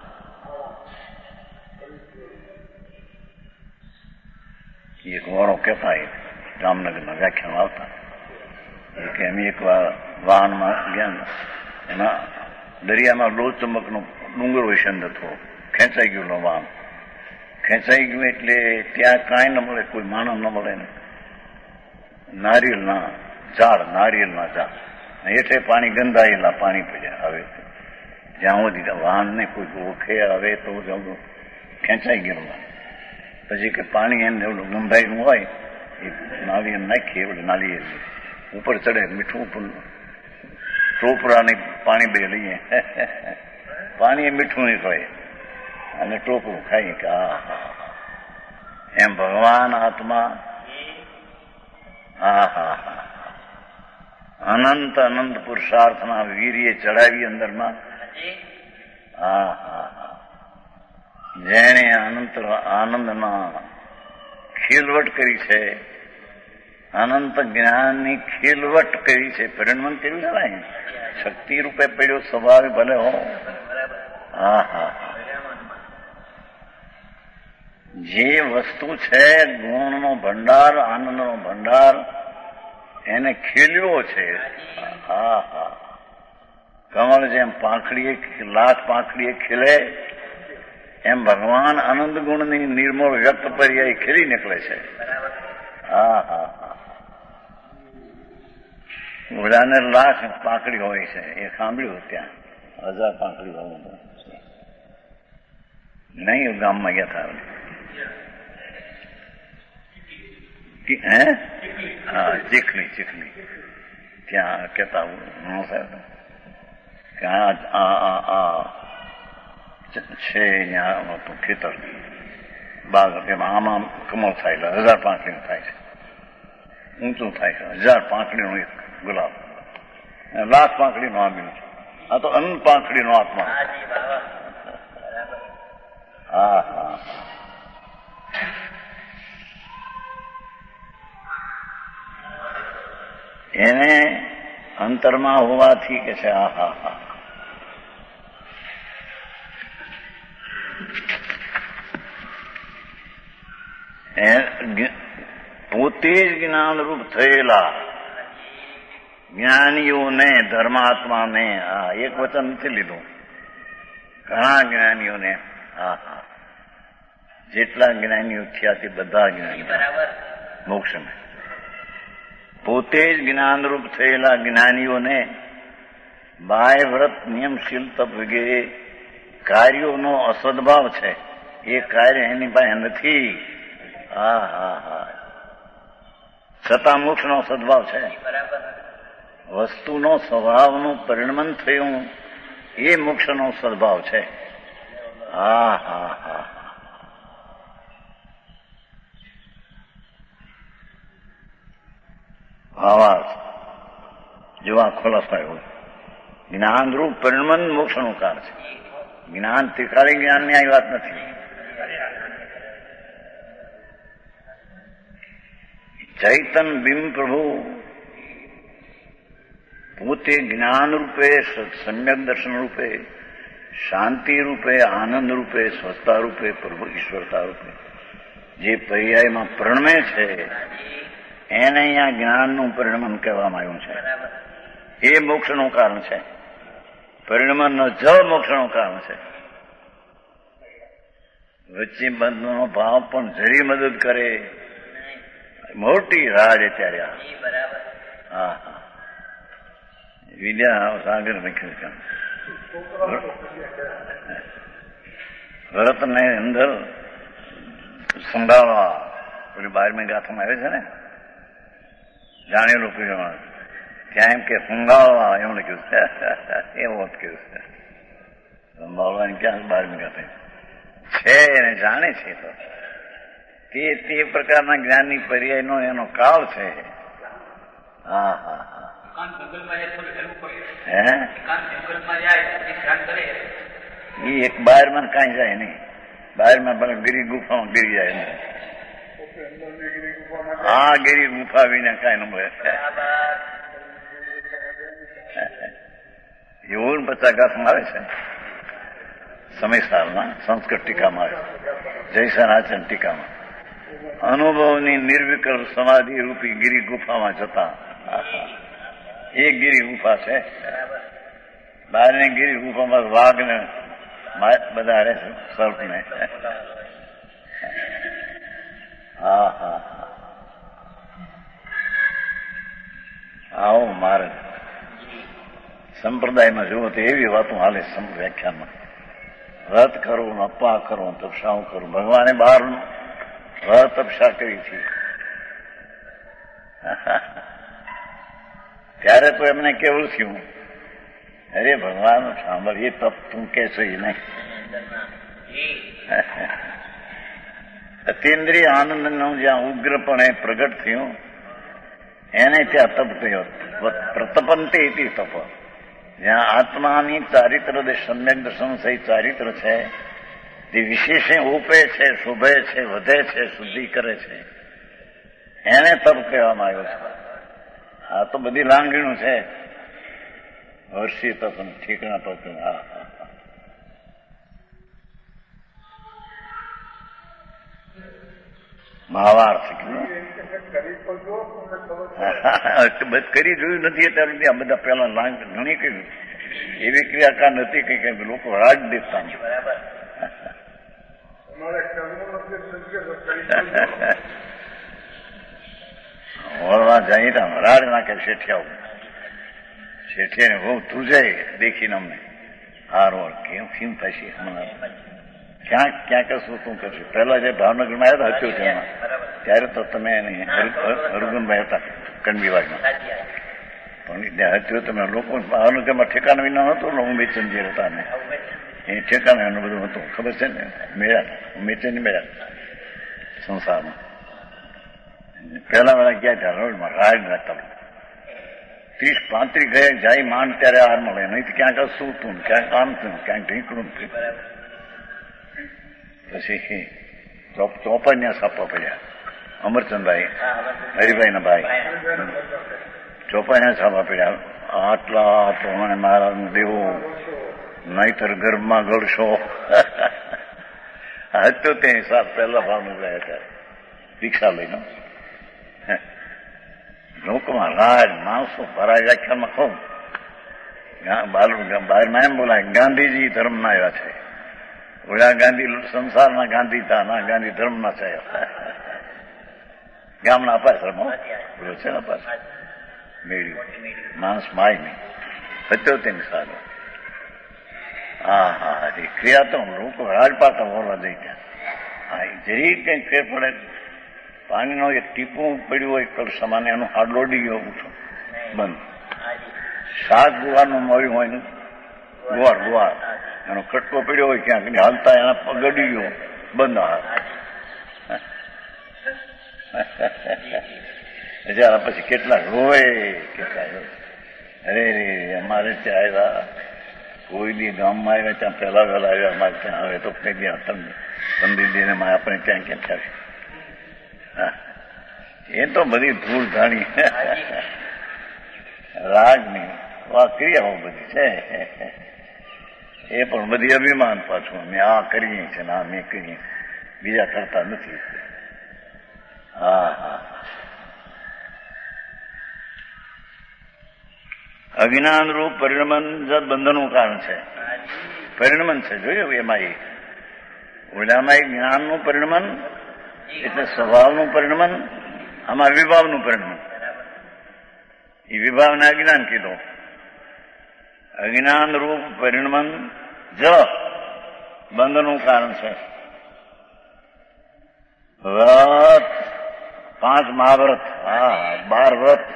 એક વાળો કહેતા જામનગરના વ્યાખ્યાન આવતા કે અમે એક વાર વાહનમાં ગયા, એમાં દરિયામાં લોહ ચમકનો ડુંગર હોય છે અંદર, થોડો ખેંચાઈ ગયેલો વાહન. ખેંચાઈ ગયું એટલે ત્યાં કાંઈ ન મળે, કોઈ માણસ ન મળે ને. નારિયેળના ઝાડ નારિયેળના ઝાડ હેઠે પાણી ગંધાયેલા પાણી પડ્યા. હવે જ્યાં સુધી વાહનને કોઈ ઓળખે આવે તો ખેંચાઈ ગયેલું. પછી કે પાણી એને એવડું ગંધાયેલું હોય એ નાળિયેર નાખીએ, એવડું નાળિયેર ઉપર ચડે, મીઠું ઉપર ટોપરાની પાણી બે લઈએ, પાણી એ મીઠું નહીં હોય અને ટોપરું ખાઈ કે આ એમ ભગવાન આત્મા. હા હા હા અનંત અનંત પુરુષાર્થના વીર્ય ચડાવી અંદરમાં. હા હા હા જેણે અનંત આનંદના ખીલવટ કરી છે, અનંત જ્ઞાનની ખીલવટ કરી છે, પરિણમન કર્યું છે ને, શક્તિ રૂપે પડ્યો સ્વભાવે ભલે હો. હા હા જે વસ્તુ છે ગુણનો ભંડાર, આનંદનો ભંડાર, એને ખીલ્યો છે. હા હા કમળ જેમ પાંખડીએ લાખ પાંખડીએ ખીલે એમ ભગવાન આનંદ ગુણની નિર્મળ વ્યક્ત પર્યાય ખીલી નીકળે છે. હા હા હા બધાને લાખ પાંખડી હોય છે એ સાંભળ્યું, ત્યાં હજાર પાંખડી હોય નહીં. ગામમાં ગયા હતા હે હા ચીખલી ચીખલી ત્યાં કેતા સાહેબ કે આ છે ત્યાં ખેતર બાગ, એમાં આમાં કમળ થાય એટલે હજાર પાંખડીનું થાય છે, ઊંચું થાય છે. હજાર પાંખડીનું એક ગુલાબ, લાખ પાંખડીનું આંબીનું છે. આ તો અનંત પાંખડીનો આત્મા. હા હા એને અંતરમાં હોવાથી કે છે આ હા હા પોતે જ જ્ઞાનરૂપ થયેલા જ્ઞાનીઓને, ધર્માત્માને, આ એક વચન નથી લીધું, ઘણા જ્ઞાનીઓને. હા હા જેટલા જ્ઞાનીઓ થયા તે બધા જ્ઞાની મોક્ષમાં. પોતે જ જ્ઞાનરૂપ થયેલા જ્ઞાનીઓને બાહ્ય વ્રત, નિયમશીલ તપ વગેરે કાર્યોનો અસદભાવ છે, એ કાર્ય એની પાસે નથી. હા હા હા છતાં મોક્ષનો સદભાવ છે. વસ્તુનો સ્વભાવનું પરિણમન થયું એ મોક્ષનો સદભાવ છે. હા હા હા આવાજ જેવા ખુલાસા હોય જ્ઞાનરૂપ પરિણમન મોક્ષનું કારણ છે. જ્ઞાન ત્રિકાળી જ્ઞાનની આવી વાત નથી. ચૈતન બિંબ પ્રભુ પોતે જ્ઞાન રૂપે, સમ્યક દર્શન રૂપે, શાંતિ રૂપે, આનંદ રૂપે, સ્વસ્થતા રૂપે, પ્રભુ ઈશ્વરતા રૂપે જે પર્યાયમાં પરિણમે છે એને અહીંયા જ્ઞાનનું પરિણમન કહેવામાં આવ્યું છે. એ મોક્ષનું કારણ છે. પરિણમનનો જ મોક્ષનું કારણ છે. વચ્ચે બંધનો ભાવ પણ જરી મદદ કરે મોટી રાજ અત્યારે. હા હા વિદ્યા સાગર લખ્યું ભરતને અંદર સંભાળવા પેલી બારમી ગાથામાં આવે છે ને જાણેલું પીડવા ત્યાં એમ કે સંભાળવા એમ લખ્યું છે. એવું કહ્યું છે સંભાળવાની ક્યાં બારમી ગાથા છે એને જાણે છે. તો તે તે પ્રકારના જ્ઞાનની પર્યાયનો એનો કાળ છે. હા હા હા હે એ એક બારમાં કાંઈ જાય નહીં. બારમાં ભલે ગીરી ગુફામાં ગીરી જાય નહીં. હા ગીરી ગુફા વિના કાંઈ ન મળે. એવું પચાસ ગાથમાં આવે છે સમયસારમાં સંસ્કૃત ટીકામાં આવે. જયસનાચન ટીકામાં અનુભવની નિર્વિકલ્પ સમાધિ રૂપી ગીરી ગુફામાં જતા એક ગીરી ગુફા છે. બહારની ગીરી ગુફામાં વાઘને બધા રહે છે સર્પને. હા હા હા આવો મારે સંપ્રદાયમાં જુઓ તો એવી વાતો હાલે વ્યાખ્યાનમાં. વ્રત કરવું, અપા કરવું, તપસાઓ કરવું. ભગવાને બહારનું વ્રત તપસા કરી છે. ત્યારે તો એમને કેવું થયું, અરે ભગવાન સાંભળ એ તપ તું કે છો એ નહીં. અતિન્દ્રિય આનંદનું જ્યાં ઉગ્રપણે પ્રગટ થયું એને ત્યાં તપ થયો. પ્રતપંતે ઇતિ તપ. જ્યાં આત્માની ચારિત્ર સમ્યક દર્શન સહિત ચારિત્ર છે તે વિશેષે ઉપે છે, શોભે છે, વધે છે, શુદ્ધિ કરે છે એને તપ કહેવામાં આવ્યો છે. આ તો બધી લાંગણીઓ છે. વર્ષી તપ ઠીકણા તપ. હા મહાભારત કરી જોયું નથી અત્યાર સુધી. આ બધા પેલા લાંગ ઘણી કઈ એવી ક્રિયાકાર નથી કઈ કઈ લોકો રાજ દેતા. વળવા જાય રાડ નાખે શેઠિયાઓ. શેઠિયાને બહુ તુજે દેખીને અમને હારો કેમ કેમ થશે હમણાં ક્યાંક ક્યાંક શું શું કરશે. પહેલા જે ભાવનગરમાં આવ્યા હતા હત્યોતેરમાં ત્યારે તો તમે અર્જુનભાઈ હતા કણબીવાડમાં. પણ હત્યોતેરમાં લોકો ભાવનગરમાં ઠેકાણ વિના નતો. ઉમેચંદજી હતા ને એ ઠેકાણ એનું બધું હતું ખબર છે ને. મેળા ઉમેચંદ મેળા સંસારમાં પહેલા વેળા ગયા ત્યાં રોડમાં રાડ નાખતા. ત્રીસ પાંત્રીસ ગયા જાય માંડ ત્યારે હાર મળે. નહીં ક્યાંક શું તું ક્યાંક આમ થયું ક્યાંક ઢીકડું થયું. પછી ચોપાન્યા છાપવા પડ્યા. અમરચંદભાઈ હરિભાઈના ભાઈ ચોપાન્યા છાપવા પડ્યા. આટલા તો મને મારા દેવો નહીતર ગર્ભમાં ગળશો. હતો તે હિસાબ પહેલા ભાવનું ગયા ત્યારે દીક્ષા લઈને લોકોમાં રાજ માણસો ભરાય. વ્યાખ્યાનમાં કહું બહારમાં એમ બોલાય ગાંધીજી ધર્મના આવ્યા છે. ઓલા ગાંધી સંસારના ગાંધી હતા ના ગાંધી ધર્મના છે. ગામના અપાશ્રમો છે ને અપાશ્રમ મેળ્યું માણસ માય નહીં હતો તેની સારું. હા હા એ ક્રિયા તો લોકો રાજપાટા બોલવા દઈ ગયા. હા એ જરી કંઈક ફેર પડે. પાણીનો એક ટીપું પડ્યું હોય કલ સમાન એનું હાડ લોડી ગયો ઉઠો બંધ. શાક ગુવારનું મળ્યું હોય ને ગુવાર ગુવાર એનો કટકો પડ્યો હોય ક્યાંક હાલતા એના પગડી ગયો બંધ હાથ. હજારા પછી કેટલા રોવે, કેટલા રોવે. અરે રે અમારે ત્યાં આવ્યા, કોઈ બી ગામમાં આવ્યા ત્યાં પહેલા વહેલા આવ્યા, અમારે ત્યાં આવે તો કઈ ગયા તમને પંડિતજીને આપણે ત્યાં ક્યાં થાય. એ તો બધી ધૂળ ધાણી રાગની આ ક્રિયાઓ બધી છે. એ પણ બધી અભિમાન પાછું અમે આ કરીએ છીએ ને આ મેં કરીએ, બીજા કરતા નથી. હા હા અજ્ઞાન રૂપ પરિણમન બંધનનું કારણ છે. પરિણમન છે જોયું એમાં એ ઓલામાં એ જ્ઞાનનું પરિણમન એટલે સ્વભાવનું પરિણમન, આમાં વિભાવનું પરિણમન. એ વિભાવને અજ્ઞાન કીધો. અજ્ઞાન રૂપ પરિણમન જ બંધનું કારણ છે. વ્રત પાંચ મહાવ્રત, હા બાર વ્રત,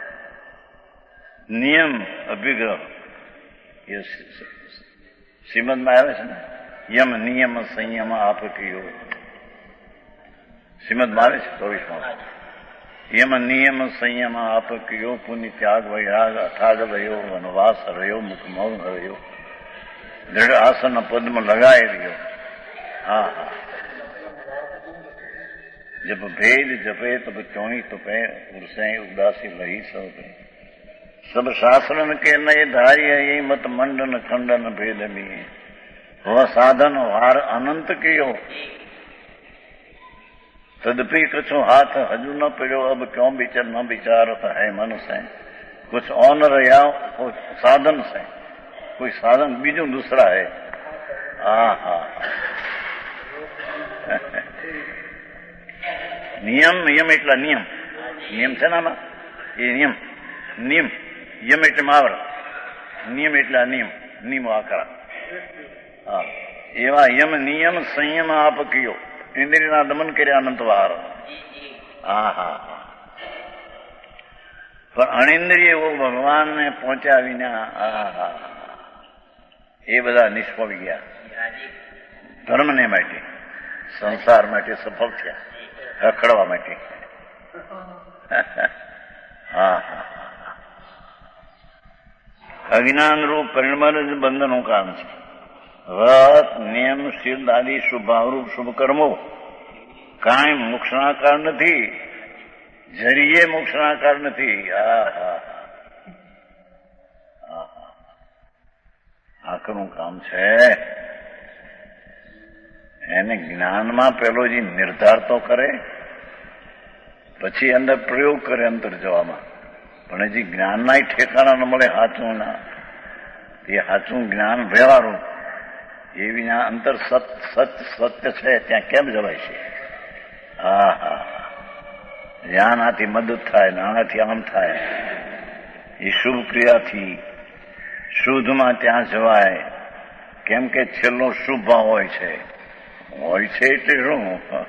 નિયમ અભિગ્રહ એ શ્રીમદમાં આવે છે ને, યમ નિયમ સંયમ આપકીયો શ્રીમદમાં આવે છે ચોવીસમાં. યમ નિયમ સંયમ આપકીયો પુનિ ત્યાગ વૈરાગ અથાગ રહ્યો વનવાસ રહ્યો મુખ મૌન રહ્યો દૃઢ આસન પદ્મ લગાય રહ્યો. હા હા जब भेद जपे तब चौणी तुपे उर्से उदासी लही सब सब शास्त्रन के नए धारी है ये मत मंडन खंडन भेद में वह साधन वार अनंत कियो तदपि कछु हाथ हजू न पड़ो अब क्यों विचार न विचारत है मन से कुछ और न रहा कुछ साधन से कोई साधन बीजू दूसरा है. हा हा નિયમ નિયમ એટલા નિયમ નિયમ છે ને આમાં એ નિયમ નિયમ યમ એટલે મહાવરત, નિયમ એટલા નિયમ નિયમો આકરા. હા એવા યમ નિયમ સંયમ આપ કયો ઇન્દ્રિયના દમન કર્યા અનંતવાર. હા હા હા પણ અનિન્દ્રિય એવો ભગવાનને પહોંચ્યા વિના હા હા એ બધા નિષ્ફળ ગયા. ધર્મને માટે સંસાર માટે સફળ થયા, રખડવા માટે. હા હા અજ્ઞાન રૂપ પરિણમન જ બંધનનું કારણ છે. વ્રત નિયમ શીલ આદિ શુભાવરૂપ શુભ કર્મો કાંઈ મોક્ષના કારણ નથી, જરીએ મોક્ષના કારણ નથી. હા હા હા આખરું કામ છે. એને જ્ઞાનમાં પેલો જે નિર્ધાર તો કરે, પછી અંદર પ્રયોગ કરે અંતર જવામાં. પણ હજી જ્ઞાનના ઠેકાણા ન મળે સાચું ના, એ સાચું જ્ઞાન વ્યવહારું એ વિના અંતર સત સત સત્ય છે ત્યાં કેમ જવાય છે. હા હા જ્ઞાન આથી મદદ થાય ને આનાથી આમ થાય, એ શુભ ક્રિયાથી શુદ્ધમાં ત્યાં જવાય. કેમ કે છેલ્લો શુભ ભાવ હોય છે. હોય છે એટલે શું?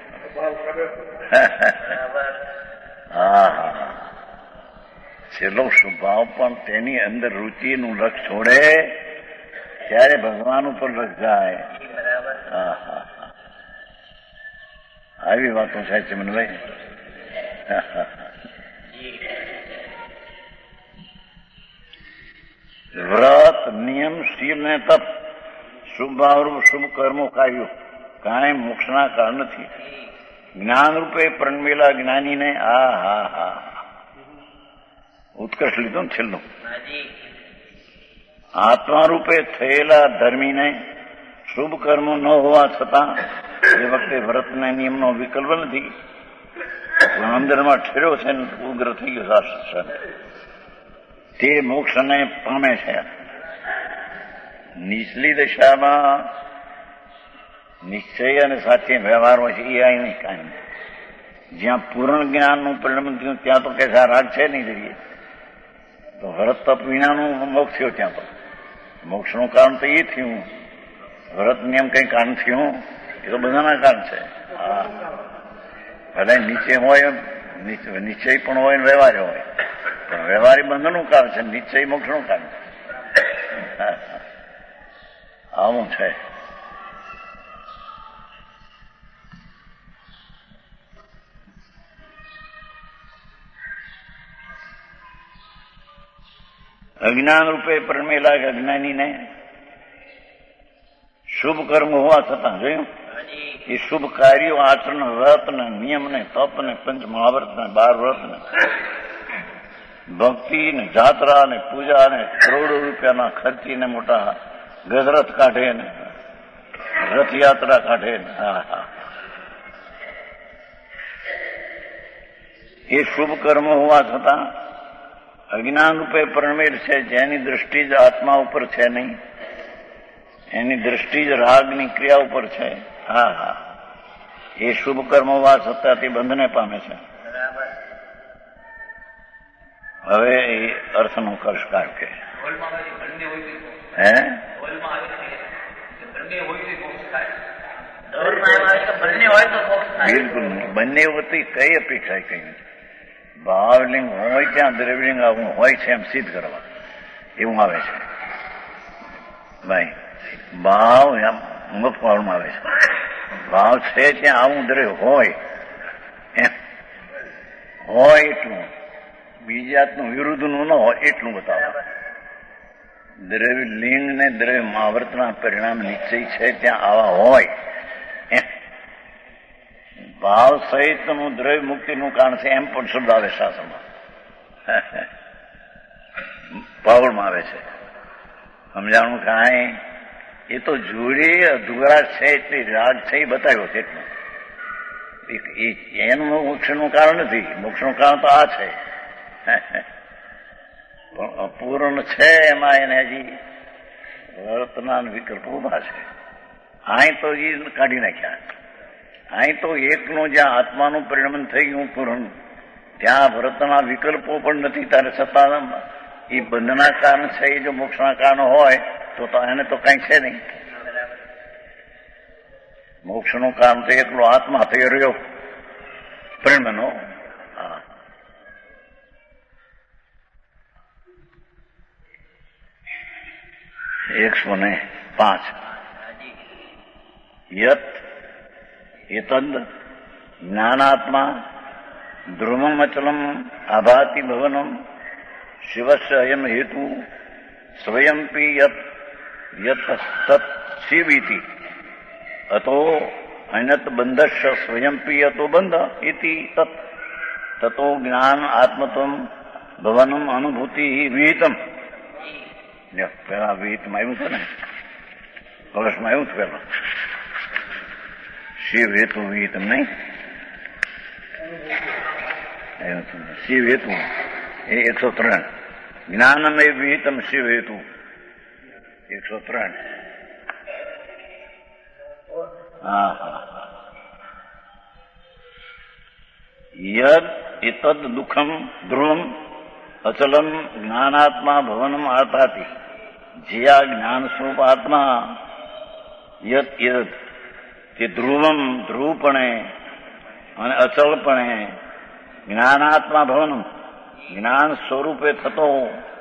હા હા છેલ્લો સ્વભાવ પણ તેની અંદર રુચિનું લક્ષ છોડે ત્યારે ભગવાન ઉપર લક્ષ જાય. હા હા હા આવી વાતો છે ચમનભાઈ. વ્રત નિયમ શીલ ને તપ શુભ ભાવરૂપ શુભ કર્મો કાર્યો કાંઈ મોક્ષના કારણ નથી. જ્ઞાન રૂપે પ્રણમેલા જ્ઞાનીને હા હા હા ઉત્કર્ષ લીધો ને છેલ્લું. આત્મા રૂપે થયેલા ધર્મીને શુભ કર્મ ન હોવા છતાં એ વખતે વ્રતના નિયમનો વિકલ્પ નથી. અંદરમાં ઠેર્યો છે ને ઉગ્ર થઈ ગયો શાસ્ત્ર, તે મોક્ષને પામે છે. નીચલી દશામાં નિશ્ચય અને સાથે વ્યવહારમાં છે એ અહીં નહીં કાંઈ. જ્યાં પૂર્ણ જ્ઞાનનું પરિણામ થયું ત્યાં તો કઈ રાગ છે નહીં જઈએ તો વ્રત તપ વિનાનું મોક્ષ થયો. ત્યાં તો મોક્ષનું કારણ તો એ થયું, વ્રત નિયમ કઈ કારણ થયું એ તો બધાના કારણ છે. હા ભલે નીચે હોય નિશ્ચય પણ હોય ને વ્યવહાર હોય, પણ વ્યવહારી બંધનનું કારણ છે, નિશ્ચય મોક્ષનું કારણ છે. આવું છે. અજ્ઞાન રૂપે પરમેલા અજ્ઞાનીને શુભ કર્મ હોવા છતાં જોયું એ શુભ કાર્યો આચરણ વ્રત ને નિયમ ને તપ ને પંચ મહાવ્રત ને બાર વ્રત ને ભક્તિ ને જાત્રા ને પૂજા ને કરોડો રૂપિયાના ખર્ચીને મોટા ગજરાત કાઢે ને રથયાત્રા કાઢે ને હા હા એ શુભ કર્મ હોવા છતાં અજ્ઞાન રૂપે પરમેલ છે જેની દ્રષ્ટિ જ આત્મા ઉપર છે નહીં, એની દ્રષ્ટિ જ રાગની ક્રિયા ઉપર છે. હા હા એ શુભ કર્મ હોવા છતાં તે બંધને પામે છે. હવે એ અર્થનો કર્ષકાર કે હે બિલકુલ નહીં. બંને વતી કઈ અપેક્ષા કઈ નથી. ભાવલિંગ હોય ત્યાં દ્રવ્યલિંગ આવું હોય છે એમ સિદ્ધ કરવા એવું આવે છે ભાઈ. ભાવ એમ મુક્તમાં આવે છે. ભાવ છે ત્યાં આવું દ્રવ્ય હોય એમ હોય એટલું બીજાતનું વિરુદ્ધનું ન હોય એટલું બતાવો. દ્રવ્ય લિંગ ને દ્રવ્ય મહાવ્રતના પરિણામ નિશ્ચય છે ત્યાં આવા હોય એમ. ભાવ સહિતનું દ્રવ્ય મુક્તિનું કારણ છે એમ પણ શબ્દ આવે શાસ્ત્રમાં, પાવળમાં આવે છે. સમજાણું કાંઈ એ તો જોડી અધૂરા છે એટલે રાગ છે એ બતાવ્યો છે એટલું. એનું મોક્ષનું કારણ નથી. મોક્ષનું કારણ તો આ છે પણ અપૂર્ણ છે એમાં એને હજી વર્તના વિકલ્પો ઉભા છે. અહીં તો એ કાઢી નાખ્યા. અહીં તો એકનું જ્યાં આત્માનું પરિણમન થઈ ગયું પૂર્ણ ત્યાં વર્તના વિકલ્પો પણ નથી. ત્યારે છતાં એ બંધના કારણ છે એ જો મોક્ષના કારણ હોય તો એને તો કઈ છે નહીં. મોક્ષનું કારણ તો એકલો આત્મા થઈ રહ્યો પરિણમનો. હા એકસો ને પાંચ યત એતદ જ્ઞાનાત્મા ધ્રુવમ અચલમ આભાતિ ભવનમ શિવસ્ય અયમ હેતુ સ્વયંપી યત યત તત શિવીતિ અતો અનત બંધસ્ય સ્વયંપી યતો બંધ ઇતિ તત તતો જ્ઞાન આત્મત્વમ ભવનમ અનુભૂતિ વિહિતમ. પેલા વિહિતમાં આવ્યું છે ને કલશમાં આવ્યું છે પેલા શિવ હેતુ વિહિતમ નહીં શિવ હેતુ એ એકસો ત્રણ જ્ઞાનમ એ વિહિતમ શિવ હેતુ એકસો ત્રણ. હા હા યદ એતદ દુઃખમ ધ્રુવમ અચલમ જ્ઞાનાત્મા ભવનમ આતાતી. જે આ જ્ઞાન સ્વરૂપ આત્મા યત યદ તે ધ્રુવમ ધ્રુવપણે અને અચલપણે જ્ઞાનાત્મા ભવનમ જ્ઞાન સ્વરૂપે થતો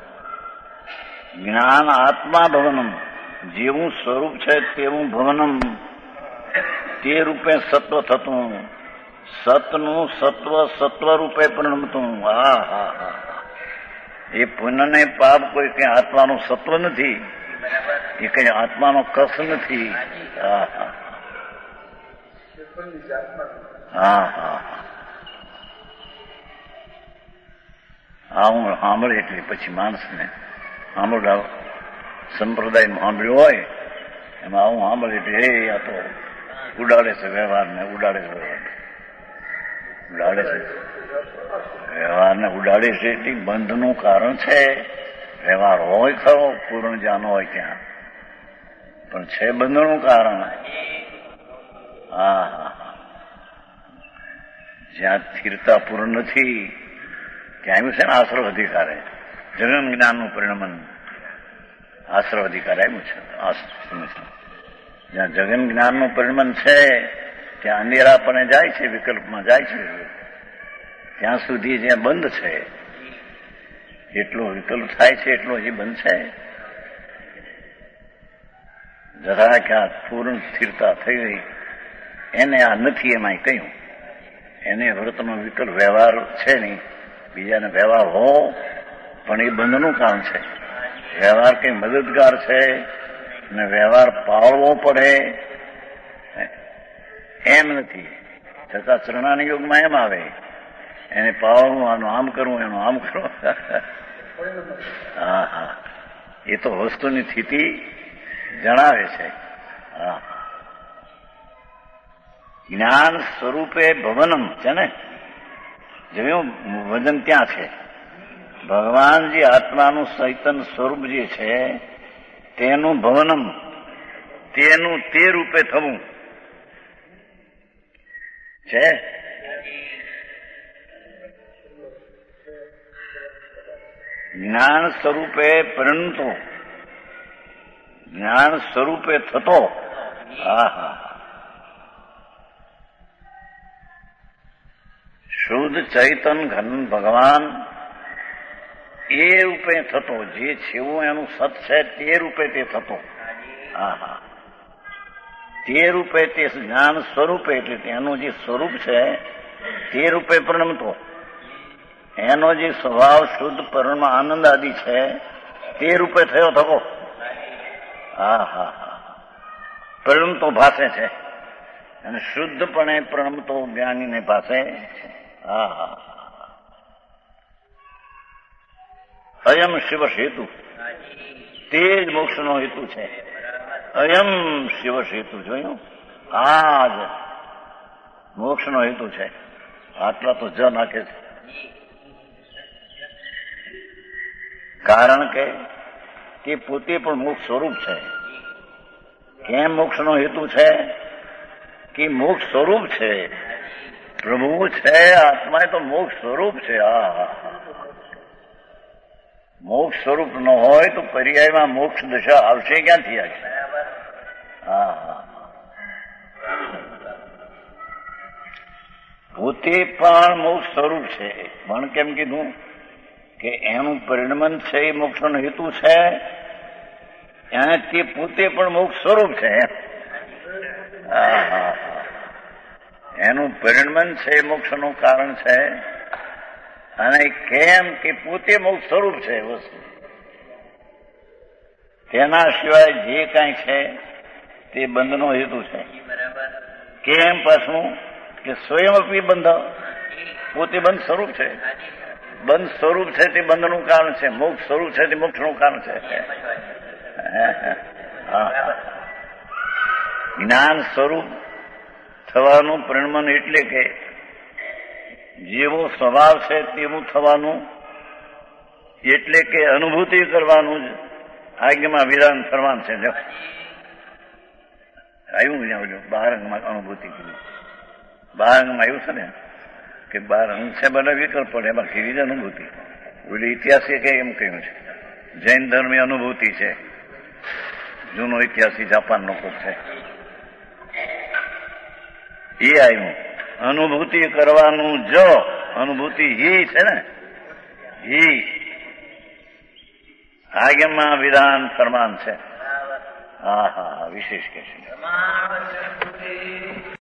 જ્ઞાન આત્મા ભવનમ જેવું સ્વરૂપ છે તેવું ભવનમ તે રૂપે સત્વ થતું સતનું સત્વ સત્વ રૂપે પરિણમતું. હા હા હા એ પુણ્યને પાપ કોઈ કઈ આત્માનું સત્વ નથી, એ કઈ આત્માનો કસ નથી. હા હા હા હા હા હું સાંભળે એટલે પછી માણસને સાંભળાવ સંપ્રદાયમાં સાંભળ્યું હોય એમાં આવું સાંભળે એટલે હે આ તો ઉડાડે છે વ્યવહારને ઉડાડે છે વ્યવહારને ઉડાડે છે વ્યવહારને ઉડાડે છે એટલે બંધનું કારણ છે. વ્યવહાર હોય ખરો પૂર્ણ જાનો હોય ત્યાં પણ છે બંધનું કારણ. હા હા જ્યાં સ્થિરતા પૂર્ણ નથી ત્યાં આવ્યું છે ને આશ્રવ અધિકારે જગન જ્ઞાનનું પરિણમન આશ્રવ અધિકાર આવ્યું છે. જ્યાં જગન જ્ઞાનનું પરિણમન છે ત્યાં અંધેરાપણે જાય છે, વિકલ્પમાં જાય છે. ત્યાં સુધી જ્યાં બંધ છે એટલો વિકલ્પ થાય છે એટલો હજી બંધ છે. જરા ક્યાં પૂર્ણ સ્થિરતા થઈ ગઈ એને આ નથી એમાં કહ્યું. એને વ્રતનો વિકલ્પ વ્યવહાર છે નહીં. બીજાને વ્યવહાર હો પણ એ બંધનું કારણ છે. વ્યવહાર કઈ મદદગાર છે ને વ્યવહાર પાળવો પડે એમ નથી. છતાં ચરણાની યોગમાં એમ આવે એને પાળવું, આનું આમ કરવું, એનું આમ કરવું. હા હા, એ તો વસ્તુની સ્થિતિ જણાવે છે. હા, જ્ઞાન સ્વરૂપે ભવનમ છે ને, જોયું વજન ત્યાં છે. ભગવાન જે આત્માનું ચૈતન્ય સ્વરૂપ જે છે તેનું ભવનમ, તેનું તે રૂપે થવું છે. જ્ઞાન સ્વરૂપે પરિણતો, જ્ઞાન સ્વરૂપે થતો. હા હા, શુદ્ધ ચૈતન ઘન ભગવાન એ રૂપે થતો, જે છેવું એનું સત છે તે રૂપે તે થતો. હા હા, તે રૂપે તે જ્ઞાન સ્વરૂપે, એટલે તેનું જે સ્વરૂપ છે તે રૂપે પરિણમતો. એનો જે સ્વભાવ શુદ્ધ પરિણમ આનંદ આદિ છે તે રૂપે થયો થકો. હા હા હા, પરિણમતો ભાષે છે અને શુદ્ધપણે પરિણમતો જ્ઞાનીને ભાષે છે. હા હા, અયમ શિવ હેતુ, તે જ મોક્ષનો હેતુ છે. અયમ શિવ હેતુ, જોયું, આ જ મોક્ષનો હેતુ છે. આટલા તો જ નાખે છે. કારણ કે તે પોતે પણ મોક્ષ સ્વરૂપ છે. કેમ મોક્ષનો હેતુ છે? કે મોક્ષ સ્વરૂપ છે. પ્રભુ છે, આત્મા એ તો મોક્ષ સ્વરૂપ છે. હા હા, મોક્ષ સ્વરૂપ ન હોય તો પર્યાયમાં મોક્ષ દશા આવશે ક્યાંથી? આવી. હા હા, પોતે પણ મોક્ષ સ્વરૂપ છે. પણ કેમ કીધું કે એનું પરિણમન છે એ મોક્ષનો હેતુ છે, અને તે પોતે પણ મોક્ષ સ્વરૂપ છે. હા હા, એનું પરિણમન છે એ મોક્ષનું કારણ છે. અને કેમ કે પોતે મોક્ષ સ્વરૂપ છે વસ્તુ. તેના સિવાય જે કાંઈ છે તે બંધનો હેતુ છે. કેમ પાછું? કે સ્વયં અપી બંધ, પોતે બંધ સ્વરૂપ છે. બંધ સ્વરૂપ છે તે બંધનું કારણ છે. મોક્ષ સ્વરૂપ છે તે મોક્ષનું કારણ છે. જ્ઞાન સ્વરૂપ થવાનું પરિણમન એટલે કે જેવો સ્વભાવ છે તેવું થવાનું, એટલે કે અનુભૂતિ કરવાનું જ આજ્ઞામાં વિધાન ફરમાન છે. જો આવ્યું ને બાર અંગમાં અનુભૂતિ કરી. બાર અંગમાં આવ્યું છે ને કે બાર અંગ છે, બધા વિકલ્પ પડે, એમાં કેવી જ અનુભૂતિ. ઓલી ઇતિહાસે કે એમ કહ્યું છે જૈન ધર્મની અનુભૂતિ છે. જૂનો ઇતિહાસી જાપાનનો કોક છે એ આવ્યું. અનુભૂતિ કરવાનું જો, અનુભૂતિ હી છે ને, હી આજ્ઞામાં વિધાન ફરમાન છે. હા હા, વિશેષ કે છે.